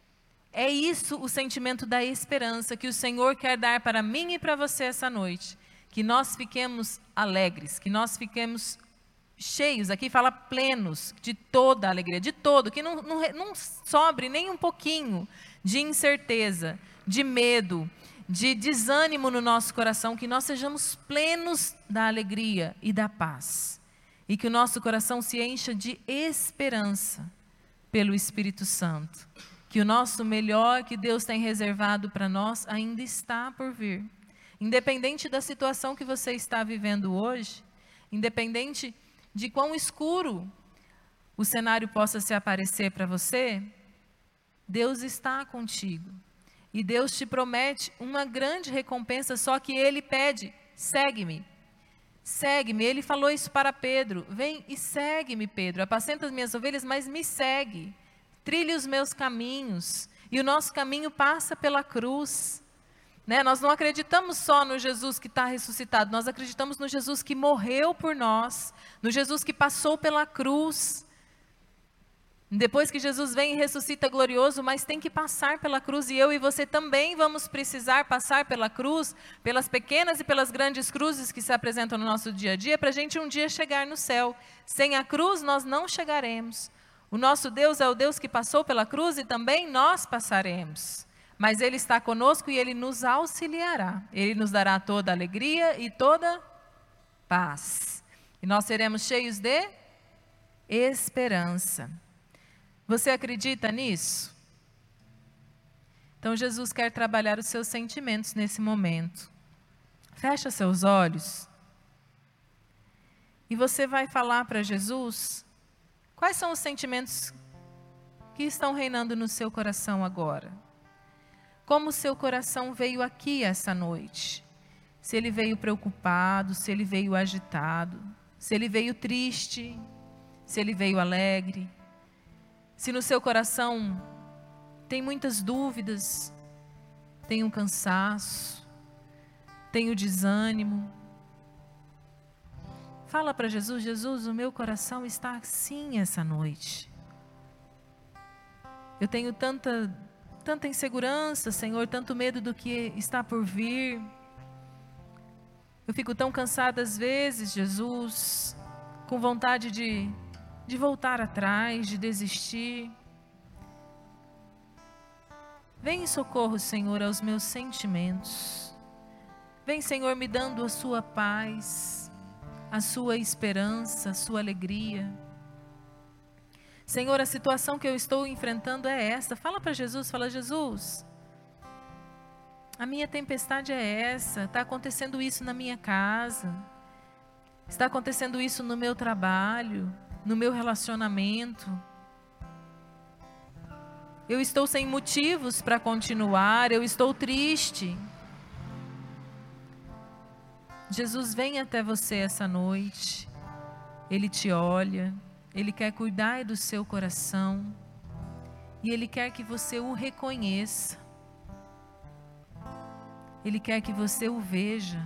É isso o sentimento da esperança que o Senhor quer dar para mim e para você essa noite. Que nós fiquemos alegres, que nós fiquemos cheios, aqui fala plenos, de toda a alegria, de todo, que não sobre nem um pouquinho de incerteza, de medo, de desânimo no nosso coração, que nós sejamos plenos da alegria e da paz. E que o nosso coração se encha de esperança pelo Espírito Santo. Que o nosso melhor que Deus tem reservado para nós ainda está por vir. Independente da situação que você está vivendo hoje, independente de quão escuro o cenário possa se aparecer para você, Deus está contigo. E Deus te promete uma grande recompensa, só que Ele pede, segue-me. Segue-me, Ele falou isso para Pedro, vem e segue-me, Pedro, apacenta as minhas ovelhas, mas me segue, trilhe os meus caminhos, e o nosso caminho passa pela cruz, né? Nós não acreditamos só no Jesus que está ressuscitado, nós acreditamos no Jesus que morreu por nós, no Jesus que passou pela cruz. Depois que Jesus vem e ressuscita glorioso, mas tem que passar pela cruz, e eu e você também vamos precisar passar pela cruz, pelas pequenas e pelas grandes cruzes que se apresentam no nosso dia a dia, para a gente um dia chegar no céu. Sem a cruz nós não chegaremos. O nosso Deus é o Deus que passou pela cruz e também nós passaremos. Mas Ele está conosco e Ele nos auxiliará. Ele nos dará toda alegria e toda paz. E nós seremos cheios de esperança. Você acredita nisso? Então Jesus quer trabalhar os seus sentimentos nesse momento. Fecha seus olhos. E você vai falar para Jesus quais são os sentimentos que estão reinando no seu coração agora. Como o seu coração veio aqui essa noite. Se ele veio preocupado, se ele veio agitado, se ele veio triste, se ele veio alegre. Se no seu coração tem muitas dúvidas, tem um cansaço, tem o desânimo. Fala para Jesus, Jesus, o meu coração está assim essa noite. Eu tenho tanta insegurança, Senhor, tanto medo do que está por vir. Eu fico tão cansada às vezes, Jesus, com vontade de voltar atrás, de desistir. Vem em socorro, Senhor, aos meus sentimentos. Vem, Senhor, me dando a sua paz, a sua esperança, a sua alegria. Senhor, a situação que eu estou enfrentando é esta. Fala para Jesus, fala: Jesus, a minha tempestade é essa. Está acontecendo isso na minha casa. Está acontecendo isso no meu trabalho, no meu relacionamento. Eu estou sem motivos para continuar, eu estou triste. Jesus vem até você essa noite. Ele te olha, Ele quer cuidar do seu coração. E Ele quer que você o reconheça. Ele quer que você o veja.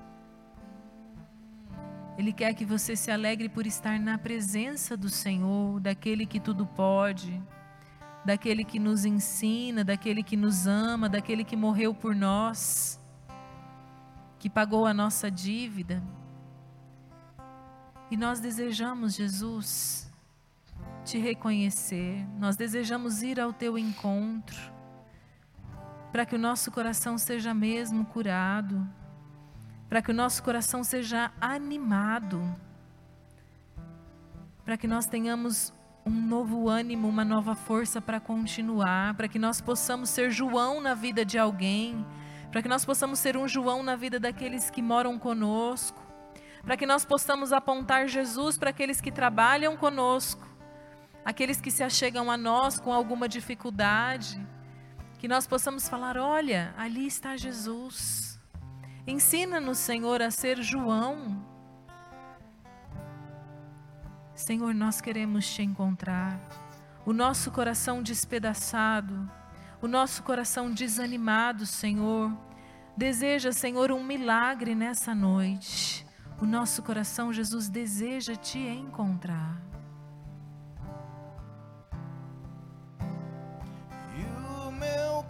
Ele quer que você se alegre por estar na presença do Senhor, daquele que tudo pode, daquele que nos ensina, daquele que nos ama, daquele que morreu por nós, que pagou a nossa dívida. E nós desejamos, Jesus, te reconhecer, nós desejamos ir ao teu encontro, para que o nosso coração seja mesmo curado, para que o nosso coração seja animado, para que nós tenhamos um novo ânimo, uma nova força para continuar, para que nós possamos ser João na vida de alguém, para que nós possamos ser um João na vida daqueles que moram conosco, para que nós possamos apontar Jesus para aqueles que trabalham conosco, aqueles que se achegam a nós com alguma dificuldade, que nós possamos falar: olha, ali está Jesus. Ensina-nos, Senhor, a ser João. Senhor, nós queremos te encontrar. O nosso coração despedaçado, o nosso coração desanimado, Senhor, deseja, Senhor, um milagre nessa noite. O nosso coração, Jesus, deseja te encontrar. E o meu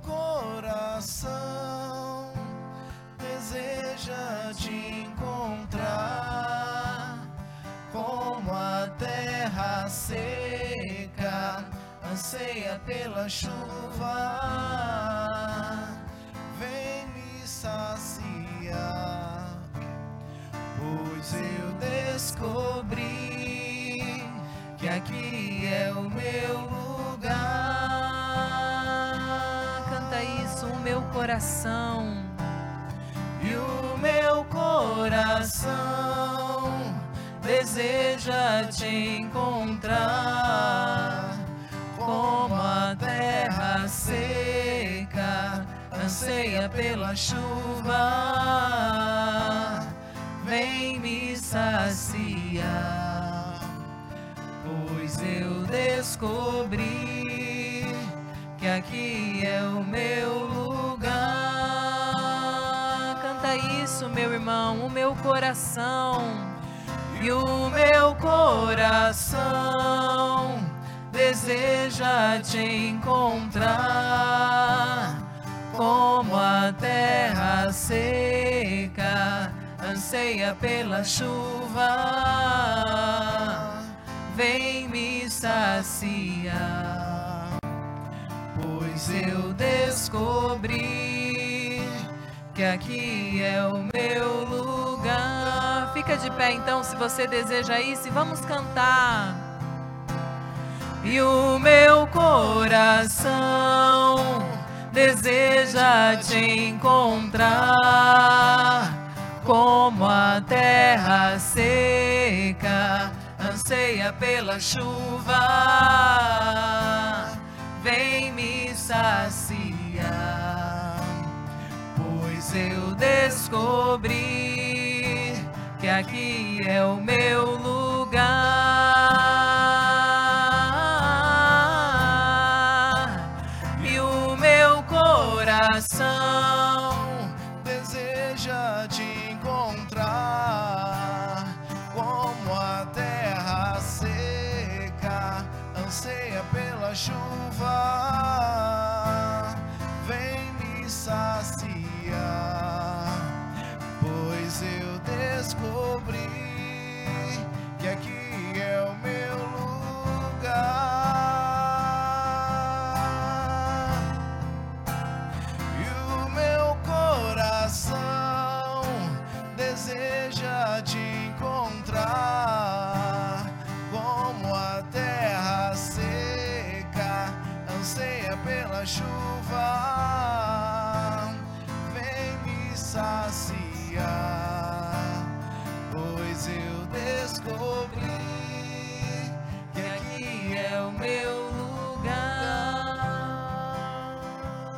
coração deseja te encontrar, como a terra seca anseia pela chuva. Vem me saciar, pois eu descobri que aqui é o meu lugar. Canta isso, o meu coração. E o meu coração deseja te encontrar, como a terra seca anseia pela chuva. Vem me saciar, pois eu descobri que aqui é o meu lugar. Canta isso, meu irmão, o meu coração. E o meu coração deseja te encontrar, como a terra seca anseia pela chuva. Vem me saciar, pois eu descobri que aqui é o meu lugar. Fica de pé então, se você deseja isso, e vamos cantar. E o meu coração deseja te encontrar, como a terra seca anseia pela chuva. Vem me saciar, pois eu descobri que aqui é o meu lugar. E o meu coração deseja te encontrar, como a terra seca anseia pela chuva. Vem me saciar, pois eu descobri que aqui é o meu lugar.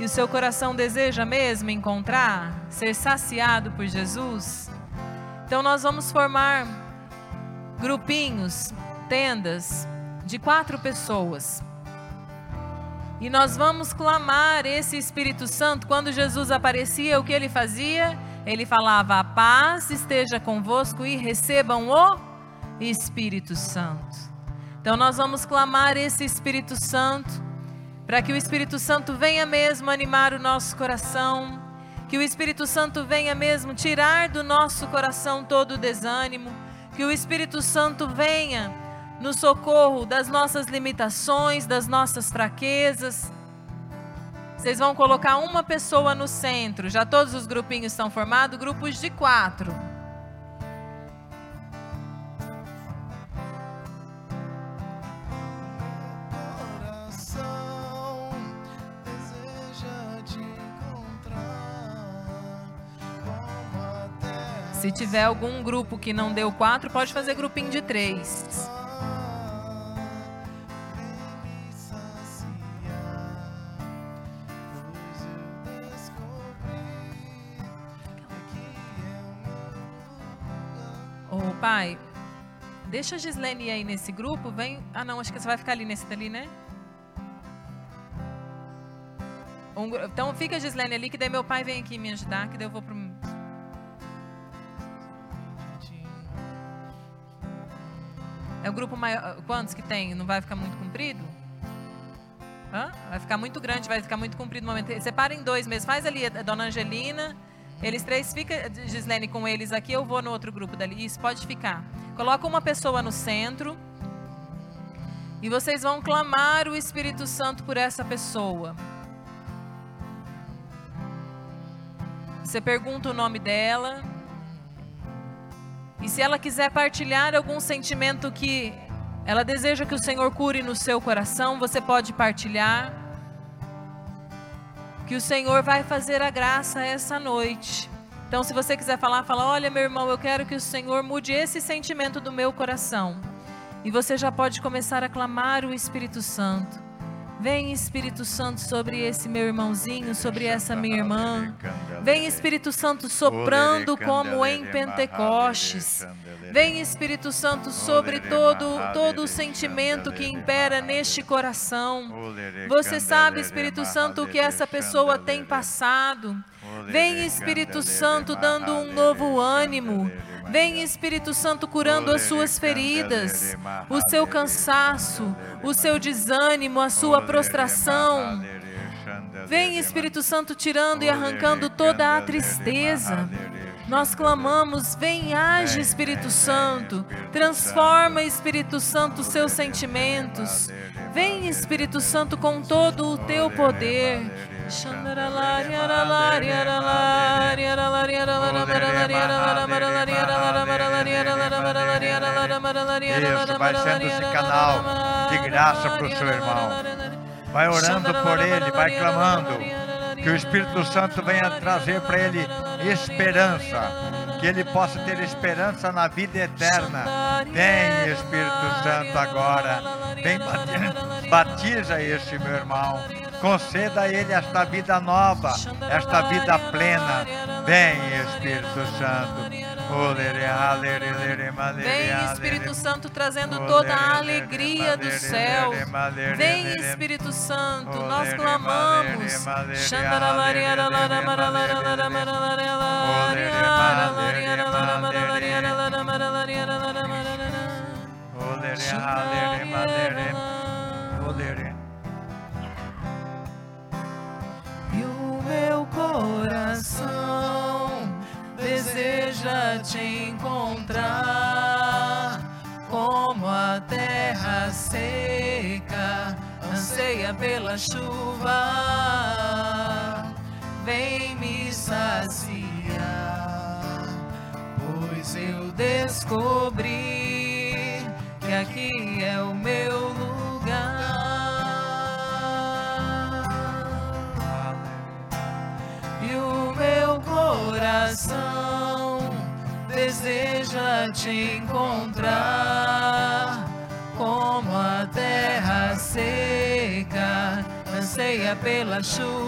E o seu coração deseja mesmo encontrar, ser saciado por Jesus? Então nós vamos formar grupinhos, tendas de 4 pessoas. E nós vamos clamar esse Espírito Santo. Quando Jesus aparecia, o que ele fazia? Ele falava: a paz esteja convosco e recebam o Espírito Santo. Então nós vamos clamar esse Espírito Santo, para que o Espírito Santo venha mesmo animar o nosso coração, que o Espírito Santo venha mesmo tirar do nosso coração todo o desânimo, que o Espírito Santo venha no socorro das nossas limitações, das nossas fraquezas. Vocês vão colocar uma pessoa no centro. Já todos os grupinhos estão formados, grupos de 4. Se tiver algum grupo que não deu 4, pode fazer grupinho de 3. Ô pai, deixa a Gislene aí nesse grupo, vem... Ah não, acho que você vai ficar ali nesse dali, né? Então fica a Gislene ali, que daí meu pai vem aqui me ajudar, que daí eu vou pro... É o grupo maior. Quantos que tem? Não vai ficar muito comprido? Hã? Vai ficar muito grande, vai ficar muito comprido no momento. Separa em 2 mesmo. Faz ali a dona Angelina. Eles 3, fica, Gislene, com eles aqui. Eu vou no outro grupo dali. Isso, pode ficar. Coloca uma pessoa no centro. E vocês vão clamar o Espírito Santo por essa pessoa. Você pergunta o nome dela. E se ela quiser partilhar algum sentimento que ela deseja que o Senhor cure no seu coração, você pode partilhar. Que o Senhor vai fazer a graça essa noite. Então, se você quiser falar, fala: olha, meu irmão, eu quero que o Senhor mude esse sentimento do meu coração. E você já pode começar a clamar o Espírito Santo. Vem, Espírito Santo, sobre esse meu irmãozinho, sobre essa minha irmã. Vem, Espírito Santo, soprando como em Pentecostes. Vem, Espírito Santo, sobre todo o sentimento que impera neste coração. Você sabe, Espírito Santo, o que essa pessoa tem passado. Vem, Espírito Santo, dando um novo ânimo. Vem, Espírito Santo, curando as suas feridas, o seu cansaço, o seu desânimo, a sua prostração. Vem, Espírito Santo, tirando e arrancando toda a tristeza. Nós clamamos: vem, age, Espírito Santo. Transforma, Espírito Santo, os seus sentimentos. Vem, Espírito Santo, com todo o teu poder. Isso, vai sendo esse canal de graça para o seu irmão. Vai orando por ele, vai clamando que o Espírito Santo venha trazer para ele esperança, que ele possa ter esperança na vida eterna. Vem, Espírito Santo, agora. Vem, batiza esse meu irmão. Conceda a ele esta vida nova, esta vida plena. Vem, Espírito Santo. Vem, Espírito Santo, trazendo toda a alegria do céu. Vem, Espírito Santo, nós clamamos. E o meu coração deseja te encontrar, como a terra seca anseia pela chuva. Vem me saciar, pois eu descobri que aqui é o meu lugar. E o meu coração deseja te encontrar, como a terra seca anseia pela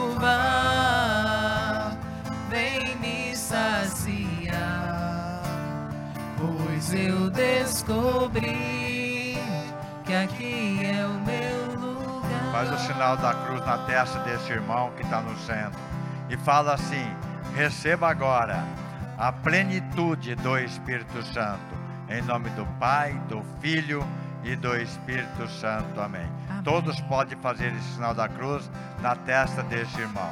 chuva, vem me saciar, pois eu descobri que aqui é o meu lugar. Faz o sinal da cruz na testa desse irmão que está no centro e fala assim: receba agora a plenitude do Espírito Santo, em nome do Pai, do Filho e do Espírito Santo. Amém. Amém. Todos podem fazer esse sinal da cruz na testa desse irmão.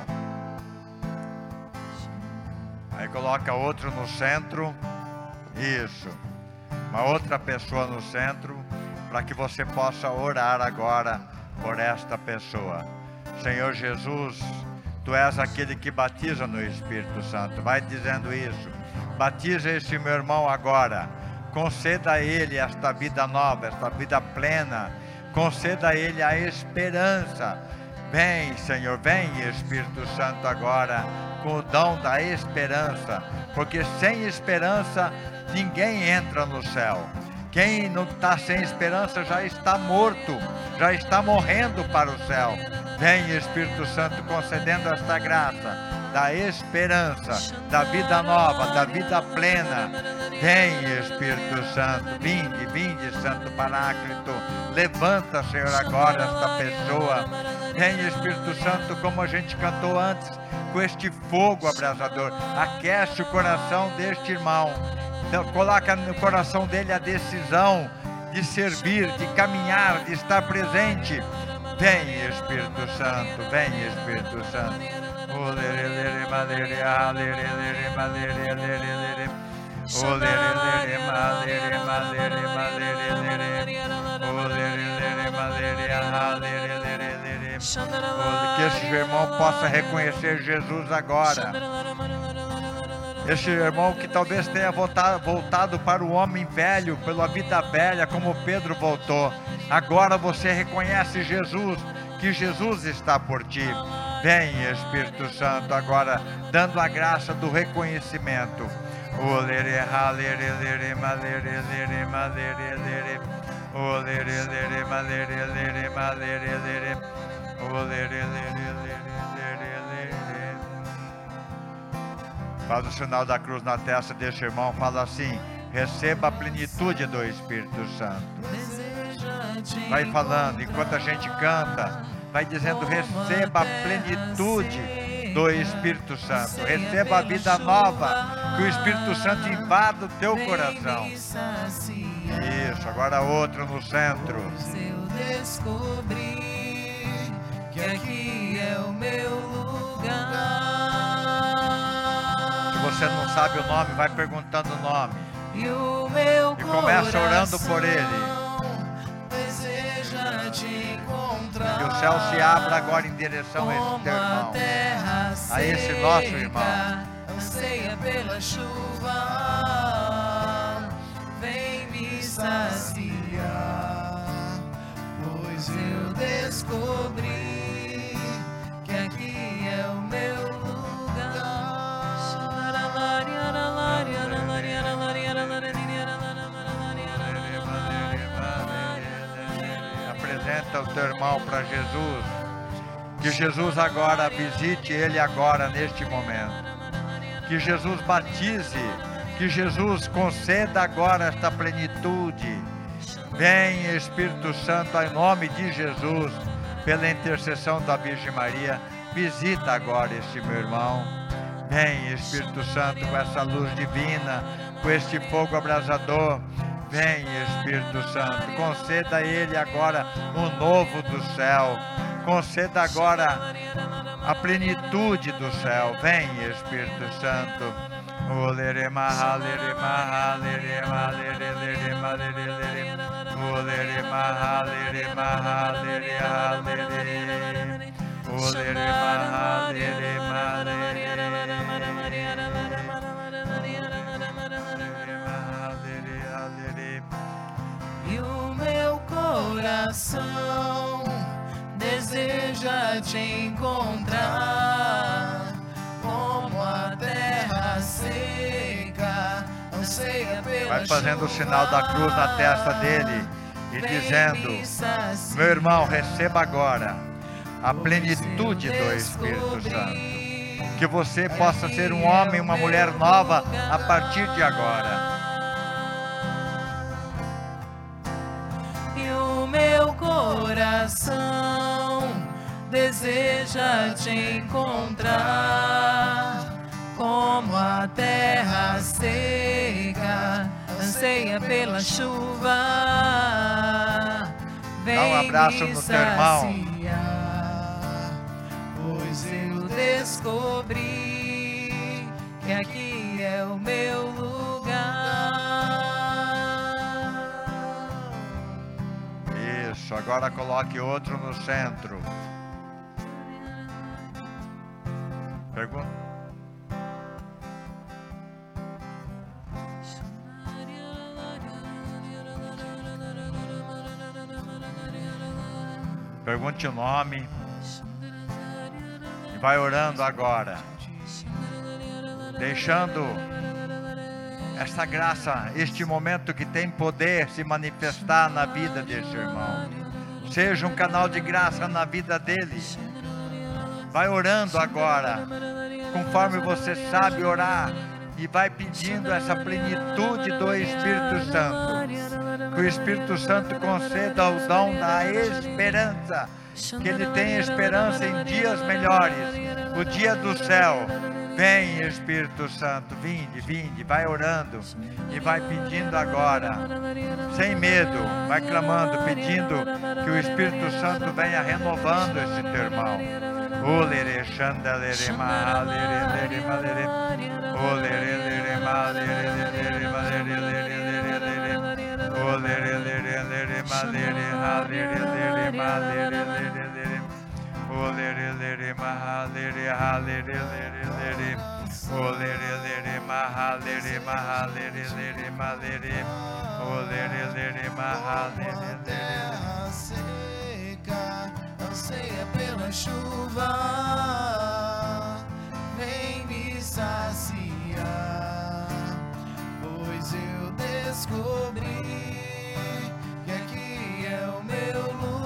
Aí coloca outro no centro. Isso. Uma outra pessoa no centro, para que você possa orar agora por esta pessoa. Senhor Jesus, Tu és aquele que batiza no Espírito Santo. Vai dizendo isso. Batiza esse meu irmão agora. Conceda a ele esta vida nova, esta vida plena. Conceda a ele a esperança. Vem, Senhor, vem, Espírito Santo, agora com o dom da esperança. Porque sem esperança ninguém entra no céu. Quem não está sem esperança já está morto, já está morrendo para o céu. Vem, Espírito Santo, concedendo esta graça da esperança, da vida nova, da vida plena. Vem, Espírito Santo, vinde, Santo Paráclito. Levanta, Senhor, agora esta pessoa. Vem, Espírito Santo, como a gente cantou antes, com este fogo abrasador. Aquece o coração deste irmão. Coloca no coração dele a decisão de servir, de caminhar, de estar presente. Vem, Espírito Santo, vem, Espírito Santo. Que esse irmão possa reconhecer Jesus agora. Este irmão que talvez tenha voltado para o homem velho, pela vida velha, como Pedro voltou. Agora você reconhece Jesus, que Jesus está por ti. Vem, Espírito Santo, agora dando a graça do reconhecimento. Faz o sinal da cruz na testa desse irmão. Fala assim: receba a plenitude do Espírito Santo. Vai falando, enquanto a gente canta, vai dizendo: receba a plenitude do Espírito Santo. Receba a vida nova, que o Espírito Santo invada o teu coração. Isso, agora outro no centro. Eu descobri que aqui é o meu lugar. Se você não sabe o nome, vai perguntando o nome. E o meu e começa orando por ele. Deseja te encontrar. Que o céu se abra agora em direção a esse teu irmão, a esse nosso irmão. Anseia pela chuva, vem me saciar, pois eu descobri que aqui é o meu lugar. Apresenta o teu irmão para Jesus. Que Jesus agora visite ele agora neste momento. Que Jesus batize. Que Jesus conceda agora esta plenitude. Vem, Espírito Santo, em nome de Jesus, pela intercessão da Virgem Maria, visita agora este meu irmão. Vem, Espírito Santo, com essa luz divina, com este fogo abrasador. Vem, Espírito Santo, conceda a ele agora o novo do céu. Conceda agora a plenitude do céu. Vem, Espírito Santo. E o meu coração deseja te encontrar, como a terra seca anseia pela Vai fazendo o sinal da cruz na testa dele e dizendo: meu irmão, receba agora a plenitude do Espírito Santo. Que você possa ser um homem, uma mulher nova a partir de agora. E o meu coração deseja te encontrar, como a terra seca anseia pela chuva. Vem dá um abraço no teu irmão. Pois eu descobri que aqui é o meu lugar. Isso, agora coloque outro no centro. Pergunta. Pergunte o nome e vai orando agora, deixando esta graça, este momento que tem poder se manifestar na vida desse irmão. Seja um canal de graça na vida dele. Vai orando agora, conforme você sabe orar, e vai pedindo essa plenitude do Espírito Santo. Que o Espírito Santo conceda o dom da esperança, que ele tenha esperança em dias melhores, o dia do céu. Vem, Espírito Santo, vinde, vai orando e vai pedindo agora, sem medo, vai clamando, pedindo que o Espírito Santo venha renovando esse teu irmão. Olere, xandalere, mahalere, malere, olere, malere, malere, anseia pela chuva, vem me saciar, pois eu descobri que aqui é o meu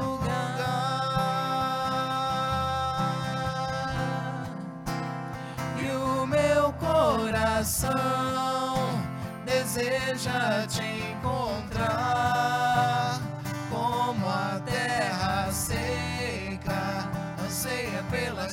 lugar. E o meu coração deseja te encontrar, como a terra seca anseia pela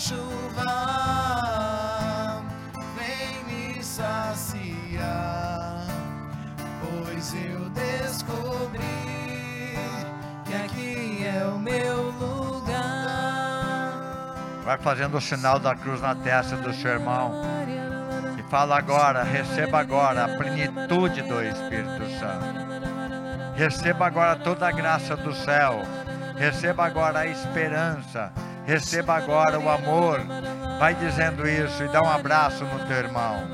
chuva. Vem me saciar, pois eu descobri que aqui é o meu lugar. Vai fazendo o sinal da cruz na testa do seu irmão e fala agora, receba agora a plenitude do Espírito Santo. Receba agora toda a graça do céu. Receba agora a esperança. Receba agora o amor. Vai dizendo isso e dá um abraço no teu irmão.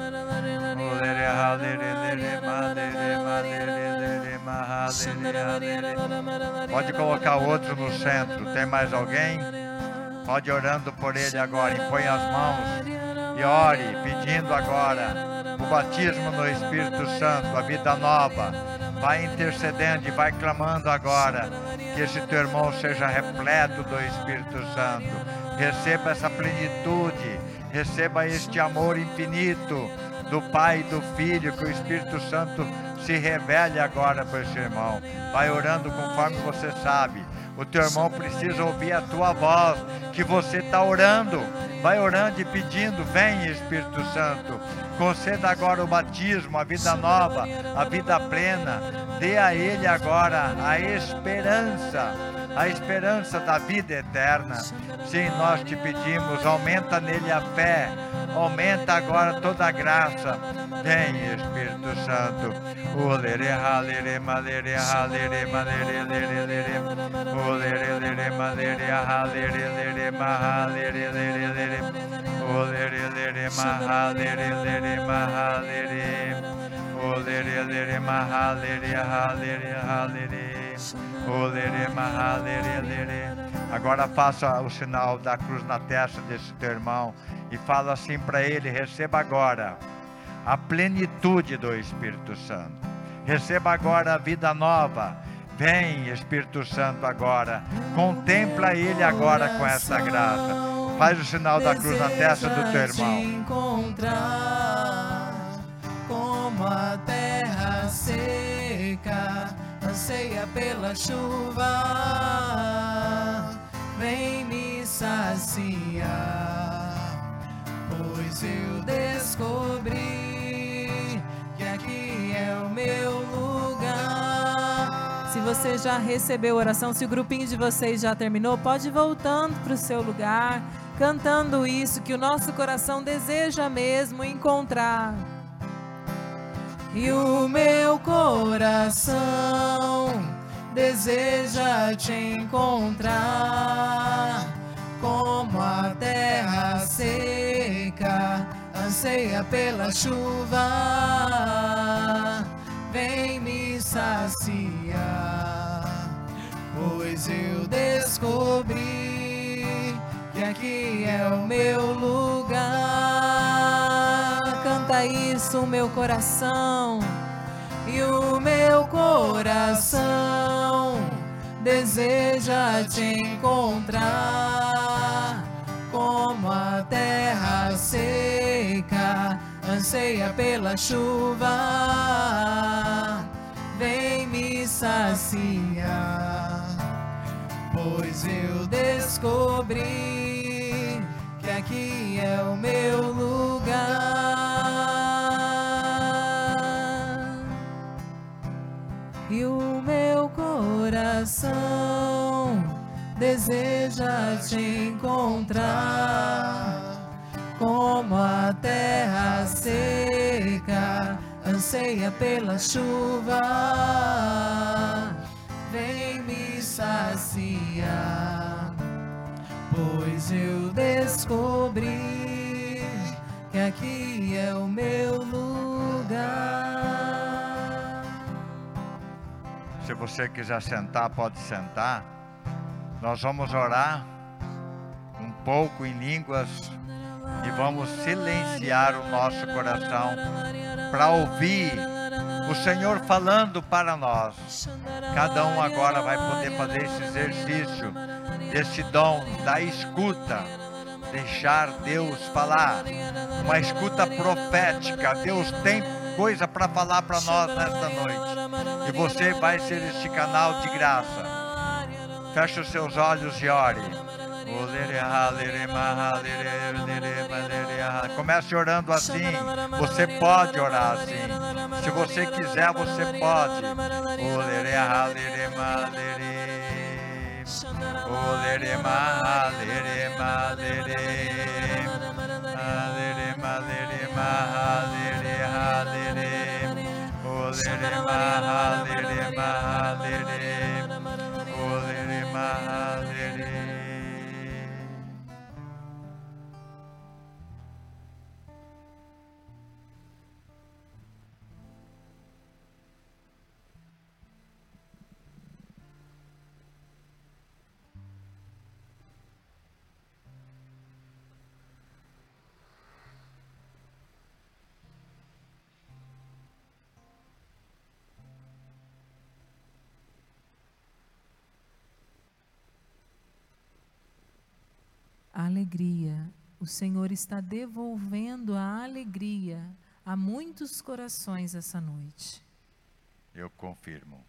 Pode colocar outro no centro. Tem mais alguém? Pode ir orando por ele agora. Impõe as mãos e ore, pedindo agora o batismo no Espírito Santo, a vida nova. Vai intercedendo e vai clamando agora que esse teu irmão seja repleto do Espírito Santo. Receba essa plenitude, receba este amor infinito do Pai e do Filho, que o Espírito Santo se revele agora para esse irmão. Vai orando conforme você sabe. O teu irmão precisa ouvir a tua voz, que você está orando. Vai orando e pedindo, vem Espírito Santo. Conceda agora o batismo, a vida nova, a vida plena. Dê a ele agora a esperança da vida eterna. Sim, nós te pedimos, aumenta nele a fé. Aumenta agora toda a graça. Vem Espírito Santo. Olere, halere, malere, halere, malere, lere, lere. Olere, lere, malere, halere, lere, mahalere, lere, lere. Olere, lere, mahalere, lere, mahalere. Olere, lere, mahalere, halere, halere. Olere, mahalere, lere. Agora faça o sinal da cruz na testa desse teu irmão e fala assim para ele: receba agora a plenitude do Espírito Santo. Receba agora a vida nova. Vem, Espírito Santo, agora. Contempla ele agora com essa graça. Faz o sinal da cruz na testa do teu irmão. Encontrar como a terra seca anseia pela chuva, vem me saciar, pois eu descobri que aqui é o meu lugar. Se você já recebeu oração, se o grupinho de vocês já terminou, pode ir voltando para o seu lugar, cantando isso que o nosso coração deseja mesmo encontrar. E o meu coração deseja te encontrar, como a terra seca anseia pela chuva, vem me saciar, pois eu descobri que aqui é o meu lugar. Canta isso, meu coração. E o meu coração deseja te encontrar, como a terra seca anseia pela chuva, vem me saciar, pois eu descobri que aqui é o meu lugar. E o meu coração deseja te encontrar, como a terra seca anseia pela chuva, vem me saciar, pois eu descobri que aqui é o meu lugar. Se você quiser sentar, pode sentar. Nós vamos orar um pouco em línguas e vamos silenciar o nosso coração para ouvir o Senhor falando para nós. Cada um agora vai poder fazer esse exercício, desse dom da escuta, deixar Deus falar, uma escuta profética. Deus tem coisa para falar para nós nesta noite, e você vai ser este canal de graça. Feche os seus olhos e ore. Comece orando assim. Você pode orar assim. Se você quiser, você pode. Alegria. O Senhor está devolvendo a alegria a muitos corações essa noite. Eu confirmo.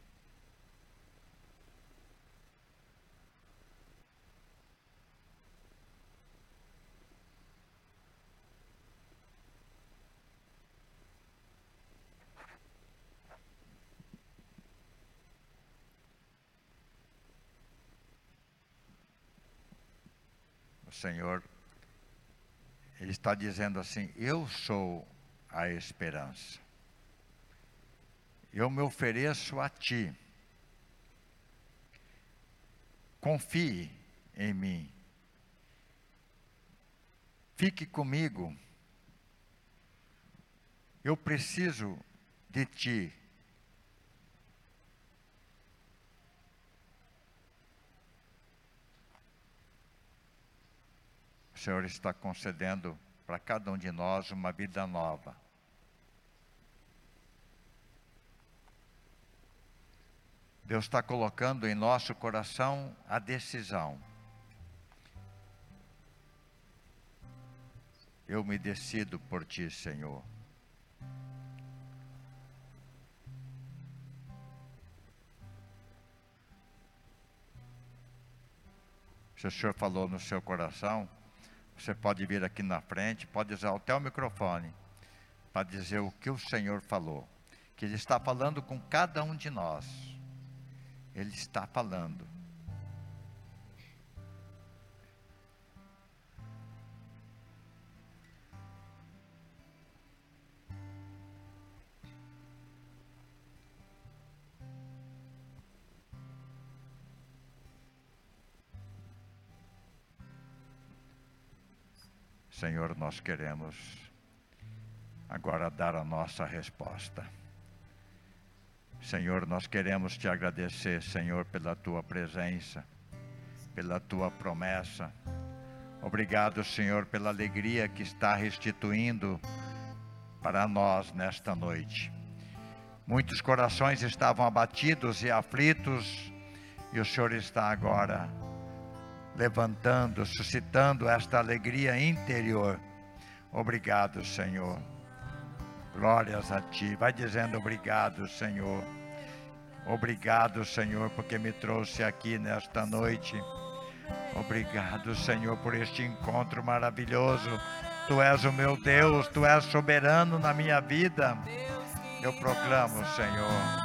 O Senhor, Ele está dizendo assim: eu sou a esperança. Eu me ofereço a ti. Confie em mim. Fique comigo. Eu preciso de ti. O Senhor está concedendo para cada um de nós uma vida nova. Deus está colocando em nosso coração a decisão. Eu me decido por Ti, Senhor. Se o Senhor falou no seu coração, você pode vir aqui na frente, pode usar até o microfone, para dizer o que o Senhor falou. Que Ele está falando com cada um de nós. Ele está falando. Senhor, nós queremos agora dar a nossa resposta. Senhor, nós queremos Te agradecer, Senhor, pela Tua presença, pela Tua promessa. Obrigado, Senhor, pela alegria que está restituindo para nós nesta noite. Muitos corações estavam abatidos e aflitos, e o Senhor está agora levantando, suscitando esta alegria interior. Obrigado, Senhor. Glórias a Ti. Vai dizendo obrigado, Senhor. Obrigado, Senhor, porque me trouxe aqui nesta noite. Obrigado, Senhor, por este encontro maravilhoso. Tu és o meu Deus, Tu és soberano na minha vida. Eu proclamo, Senhor.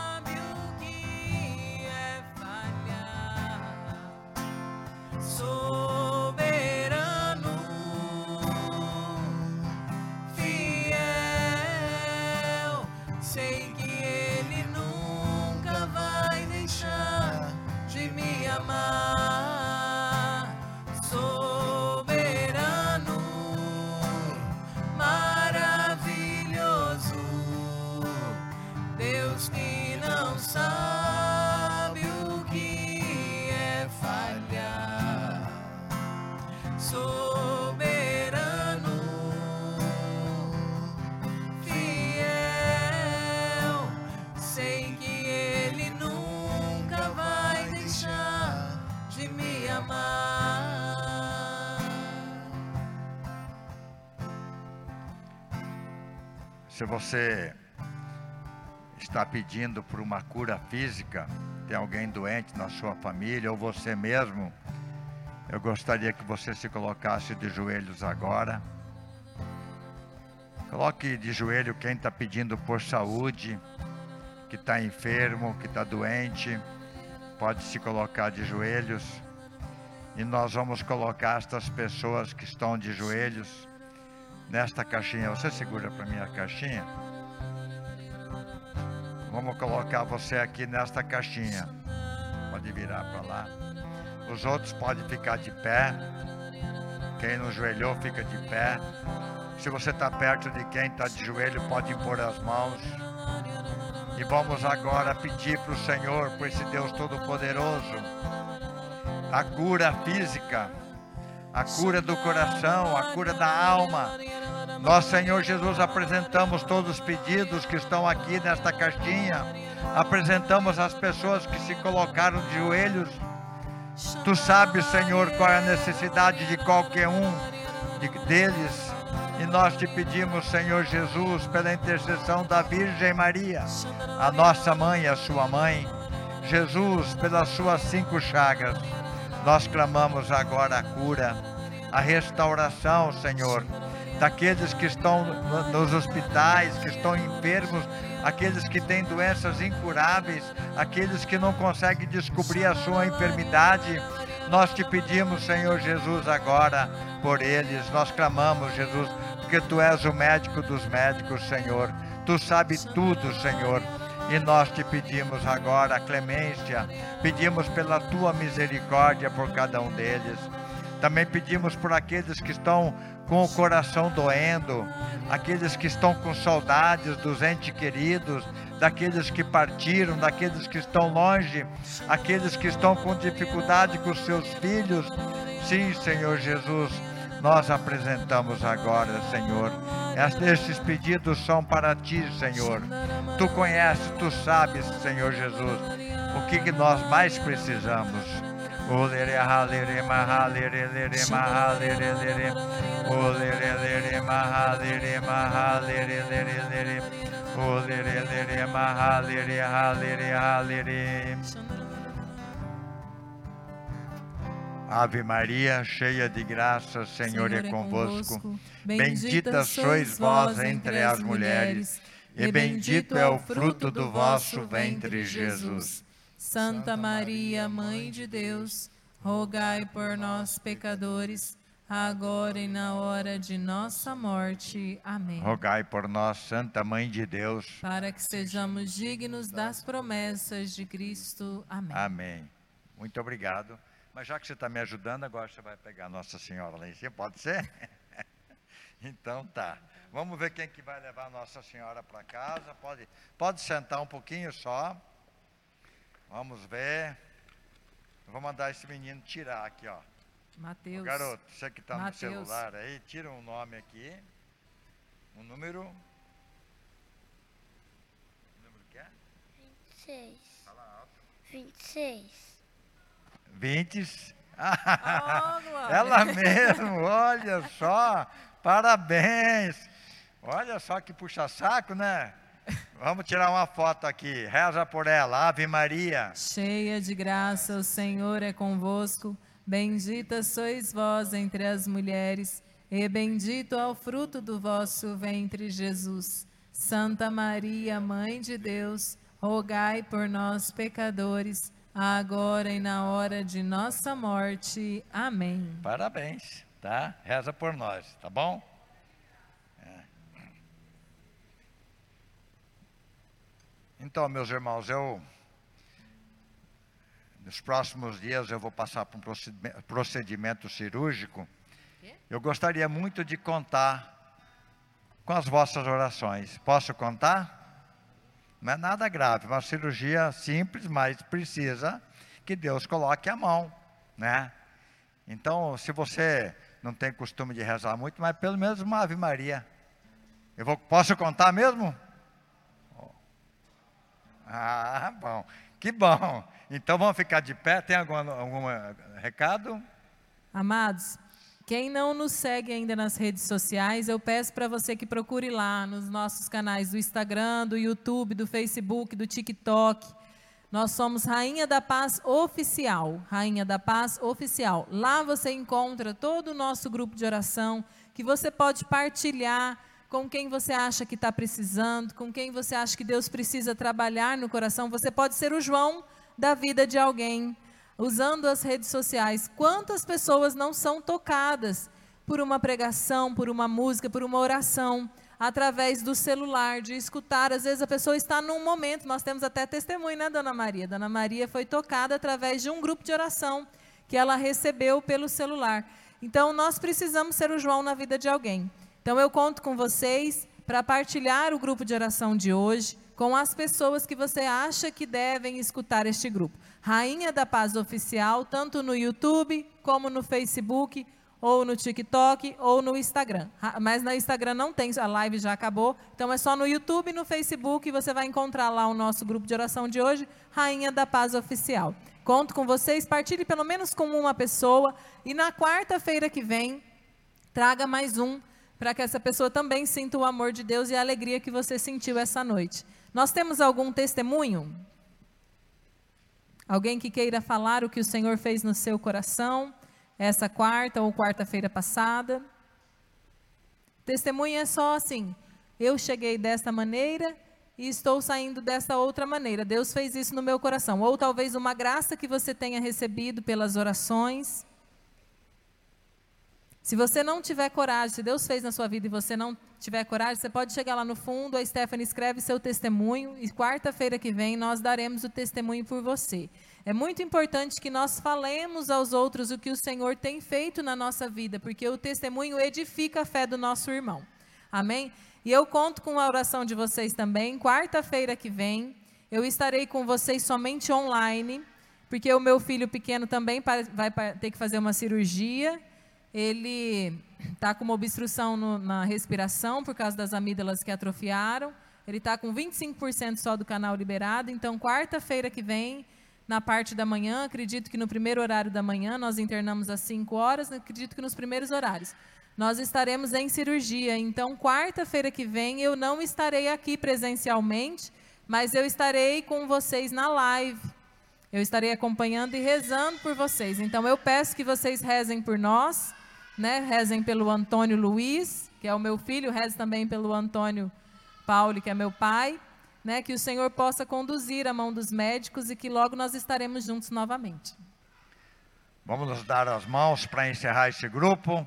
Se você está pedindo por uma cura física, tem alguém doente na sua família ou você mesmo, eu gostaria que você se colocasse de joelhos agora. Coloque de joelho quem está pedindo por saúde, que está enfermo, que está doente, pode se colocar de joelhos. E nós vamos colocar estas pessoas que estão de joelhos nesta caixinha. Você segura para mim a caixinha? Vamos colocar você aqui nesta caixinha. Pode virar para lá. Os outros podem ficar de pé. Quem não joelhou fica de pé. Se você está perto de quem está de joelho, pode impor as mãos. E vamos agora pedir para o Senhor, por esse Deus Todo-Poderoso, a cura física, a cura do coração, a cura da alma. Nós, Senhor Jesus, apresentamos todos os pedidos que estão aqui nesta caixinha. Apresentamos as pessoas que se colocaram de joelhos. Tu sabes, Senhor, qual é a necessidade de qualquer um deles. E nós te pedimos, Senhor Jesus, pela intercessão da Virgem Maria, a nossa mãe, a sua mãe. Jesus, pelas suas 5 chagas, nós clamamos agora a cura, a restauração, Senhor, daqueles que estão nos hospitais, que estão enfermos, aqueles que têm doenças incuráveis, aqueles que não conseguem descobrir a sua enfermidade. Nós te pedimos, Senhor Jesus, agora por eles. Nós clamamos, Jesus, porque Tu és o médico dos médicos, Senhor. Tu sabes tudo, Senhor. E nós te pedimos agora a clemência, pedimos pela Tua misericórdia por cada um deles. Também pedimos por aqueles que estão com o coração doendo, aqueles que estão com saudades dos entes queridos, daqueles que partiram, daqueles que estão longe, aqueles que estão com dificuldade com seus filhos. Sim, Senhor Jesus, nós apresentamos agora, Senhor. Estes pedidos são para Ti, Senhor. Tu conheces, Tu sabes, Senhor Jesus. o que nós mais precisamos. Ave Maria, cheia de graça, o Senhor é convosco. Bendita sois vós entre as mulheres, e bendito é o fruto do vosso ventre, Jesus. Santa Maria, Mãe de Deus, rogai por nós, pecadores, agora e na hora de nossa morte. Amém. Rogai por nós, Santa Mãe de Deus, para que sejamos dignos das promessas de Cristo. Amém. Amém. Muito obrigado. Mas já que você está me ajudando, agora você vai pegar Nossa Senhora lá em cima, pode ser? Então tá. Vamos ver quem que vai levar Nossa Senhora para casa. Pode sentar um pouquinho só. Vamos ver. Vou mandar esse menino tirar aqui, ó. Mateus. Ô, garoto, você que está no Mateus. celular aí, tira um nome aqui. Um número. Que número que é? 26. Fala alto. 26. 20. Glória. Ela mesmo, olha só. Parabéns. Olha só que puxa-saco, né? Vamos tirar uma foto aqui. Reza por ela. Ave Maria. Cheia de graça, o Senhor é convosco. Bendita sois vós entre as mulheres, e bendito é o fruto do vosso ventre, Jesus. Santa Maria, Mãe de Deus, rogai por nós, pecadores, agora e na hora de nossa morte. Amém. Parabéns, tá? Reza por nós, tá bom? Então, meus irmãos, nos próximos dias eu vou passar por um procedimento cirúrgico. Eu gostaria muito de contar com as vossas orações. Posso contar? Não é nada grave, uma cirurgia simples, mas precisa que Deus coloque a mão, né? Então, se você não tem costume de rezar muito, mas pelo menos uma Ave Maria. Posso contar mesmo? Ah, bom, que bom. Então vamos ficar de pé. Tem algum recado? Amados, quem não nos segue ainda nas redes sociais, eu peço para você que procure lá nos nossos canais do Instagram, do YouTube, do Facebook, do TikTok. Nós somos Rainha da Paz Oficial, Rainha da Paz Oficial. Lá você encontra todo o nosso grupo de oração, que você pode partilhar com quem você acha que está precisando, com quem você acha que Deus precisa trabalhar no coração. Você pode ser o João da vida de alguém, usando as redes sociais. Quantas pessoas não são tocadas por uma pregação, por uma música, por uma oração, através do celular, de escutar? Às vezes a pessoa está num momento, nós temos até testemunho, né, Dona Maria? Dona Maria foi tocada através de um grupo de oração que ela recebeu pelo celular. Então, nós precisamos ser o João na vida de alguém. Então, eu conto com vocês para partilhar o grupo de oração de hoje com as pessoas que você acha que devem escutar este grupo. Rainha da Paz Oficial, tanto no YouTube, como no Facebook, ou no TikTok, ou no Instagram. Mas no Instagram não tem, a live já acabou, então é só no YouTube e no Facebook, você vai encontrar lá o nosso grupo de oração de hoje, Rainha da Paz Oficial. Conto com vocês, partilhe pelo menos com uma pessoa, e na quarta-feira que vem, traga mais um, para que essa pessoa também sinta o amor de Deus e a alegria que você sentiu essa noite. Nós temos algum testemunho? Alguém que queira falar o que o Senhor fez no seu coração, essa quarta ou quarta-feira passada? Testemunho é só assim, eu cheguei desta maneira e estou saindo dessa outra maneira. Deus fez isso no meu coração. Ou talvez uma graça que você tenha recebido pelas orações. Se você não tiver coragem, se Deus fez na sua vida e você não tiver coragem, você pode chegar lá no fundo, a Stephanie escreve seu testemunho e quarta-feira que vem nós daremos o testemunho por você. É muito importante que nós falemos aos outros o que o Senhor tem feito na nossa vida, porque o testemunho edifica a fé do nosso irmão. Amém? E eu conto com a oração de vocês também. Quarta-feira que vem, eu estarei com vocês somente online, porque o meu filho pequeno também vai ter que fazer uma cirurgia. Ele está com uma obstrução na respiração por causa das amígdalas que atrofiaram. Ele está com 25% só do canal liberado. Então, quarta-feira que vem, na parte da manhã, acredito que no primeiro horário da manhã, nós internamos às 5 horas, acredito que nos primeiros horários. Nós estaremos em cirurgia, então quarta-feira que vem eu não estarei aqui presencialmente, mas eu estarei com vocês na live. Eu estarei acompanhando e rezando por vocês. Então eu peço que vocês rezem por nós, né? Rezem pelo Antônio Luiz, que é o meu filho, rezem também pelo Antônio Paulo, que é meu pai, né? Que o Senhor possa conduzir a mão dos médicos e que logo nós estaremos juntos novamente. Vamos nos dar as mãos para encerrar esse grupo.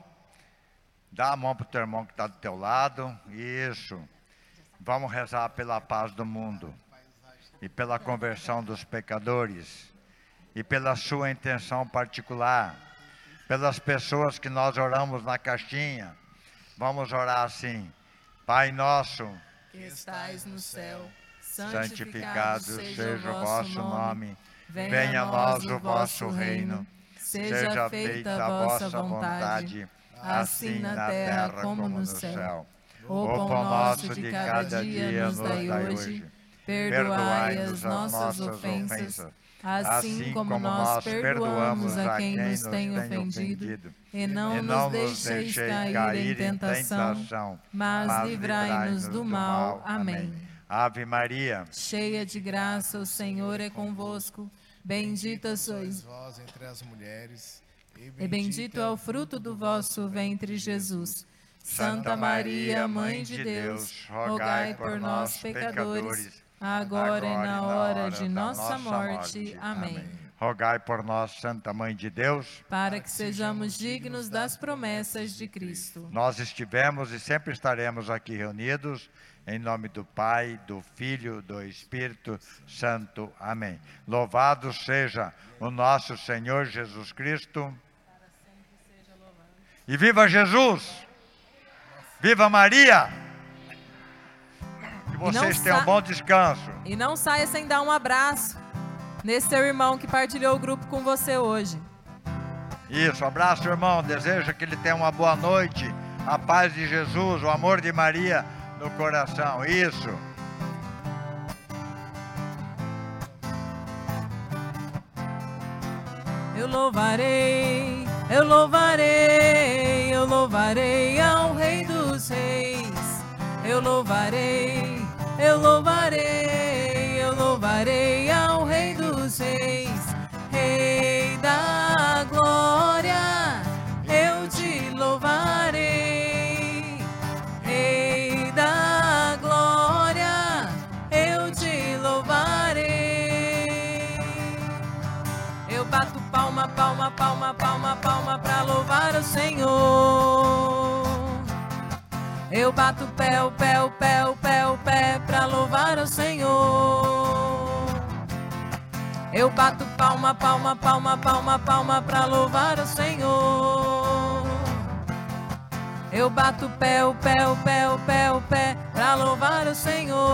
Dá a mão para o teu irmão que está do teu lado. Isso. Vamos rezar pela paz do mundo. E pela conversão dos pecadores. E pela sua intenção particular. Pelas pessoas que nós oramos na caixinha. Vamos orar assim. Pai nosso, que estais no céu, santificado seja o vosso nome. Venha a nós o vosso reino. Seja feita a vossa vontade, assim na terra como no céu. O pão nosso de cada dia nos dai hoje. Perdoai as nossas ofensas, assim como nós perdoamos a quem nos tem ofendido. E não nos deixeis cair em tentação, mas livrai-nos do mal. Amém. Ave Maria, cheia de graça, o Senhor é convosco. Bendita sois vós entre as mulheres, e bendito é o fruto do vosso ventre, Jesus. Santa Maria, Mãe de Deus, rogai por nós, pecadores, agora e na hora de nossa morte. Amém. Rogai por nós, Santa Mãe de Deus, para que sejamos dignos das promessas de Cristo. Nós estivemos e sempre estaremos aqui reunidos, em nome do Pai, do Filho, do Espírito Santo. Amém. Louvado seja o nosso Senhor Jesus Cristo. E viva Jesus! Viva Maria! Que vocês tenham um bom descanso. E não saia sem dar um abraço nesse seu irmão que partilhou o grupo com você hoje. Isso, abraço, irmão. Desejo que ele tenha uma boa noite. A paz de Jesus, o amor de Maria no coração. Isso. Eu louvarei, eu louvarei, eu louvarei ao Rei dos Reis. Eu louvarei, eu louvarei, eu louvarei ao Rei dos Reis. Rei da glória, eu te louvarei. Rei da glória, eu te louvarei. Eu bato palma, palma, palma, palma, palma pra louvar o Senhor. Eu bato pé, o pé, o pé, o pé, o pé pra louvar o Senhor. Eu bato palma, palma, palma, palma, palma pra louvar o Senhor. Eu bato pé, o pé, o pé, o pé, o pé pra louvar o Senhor.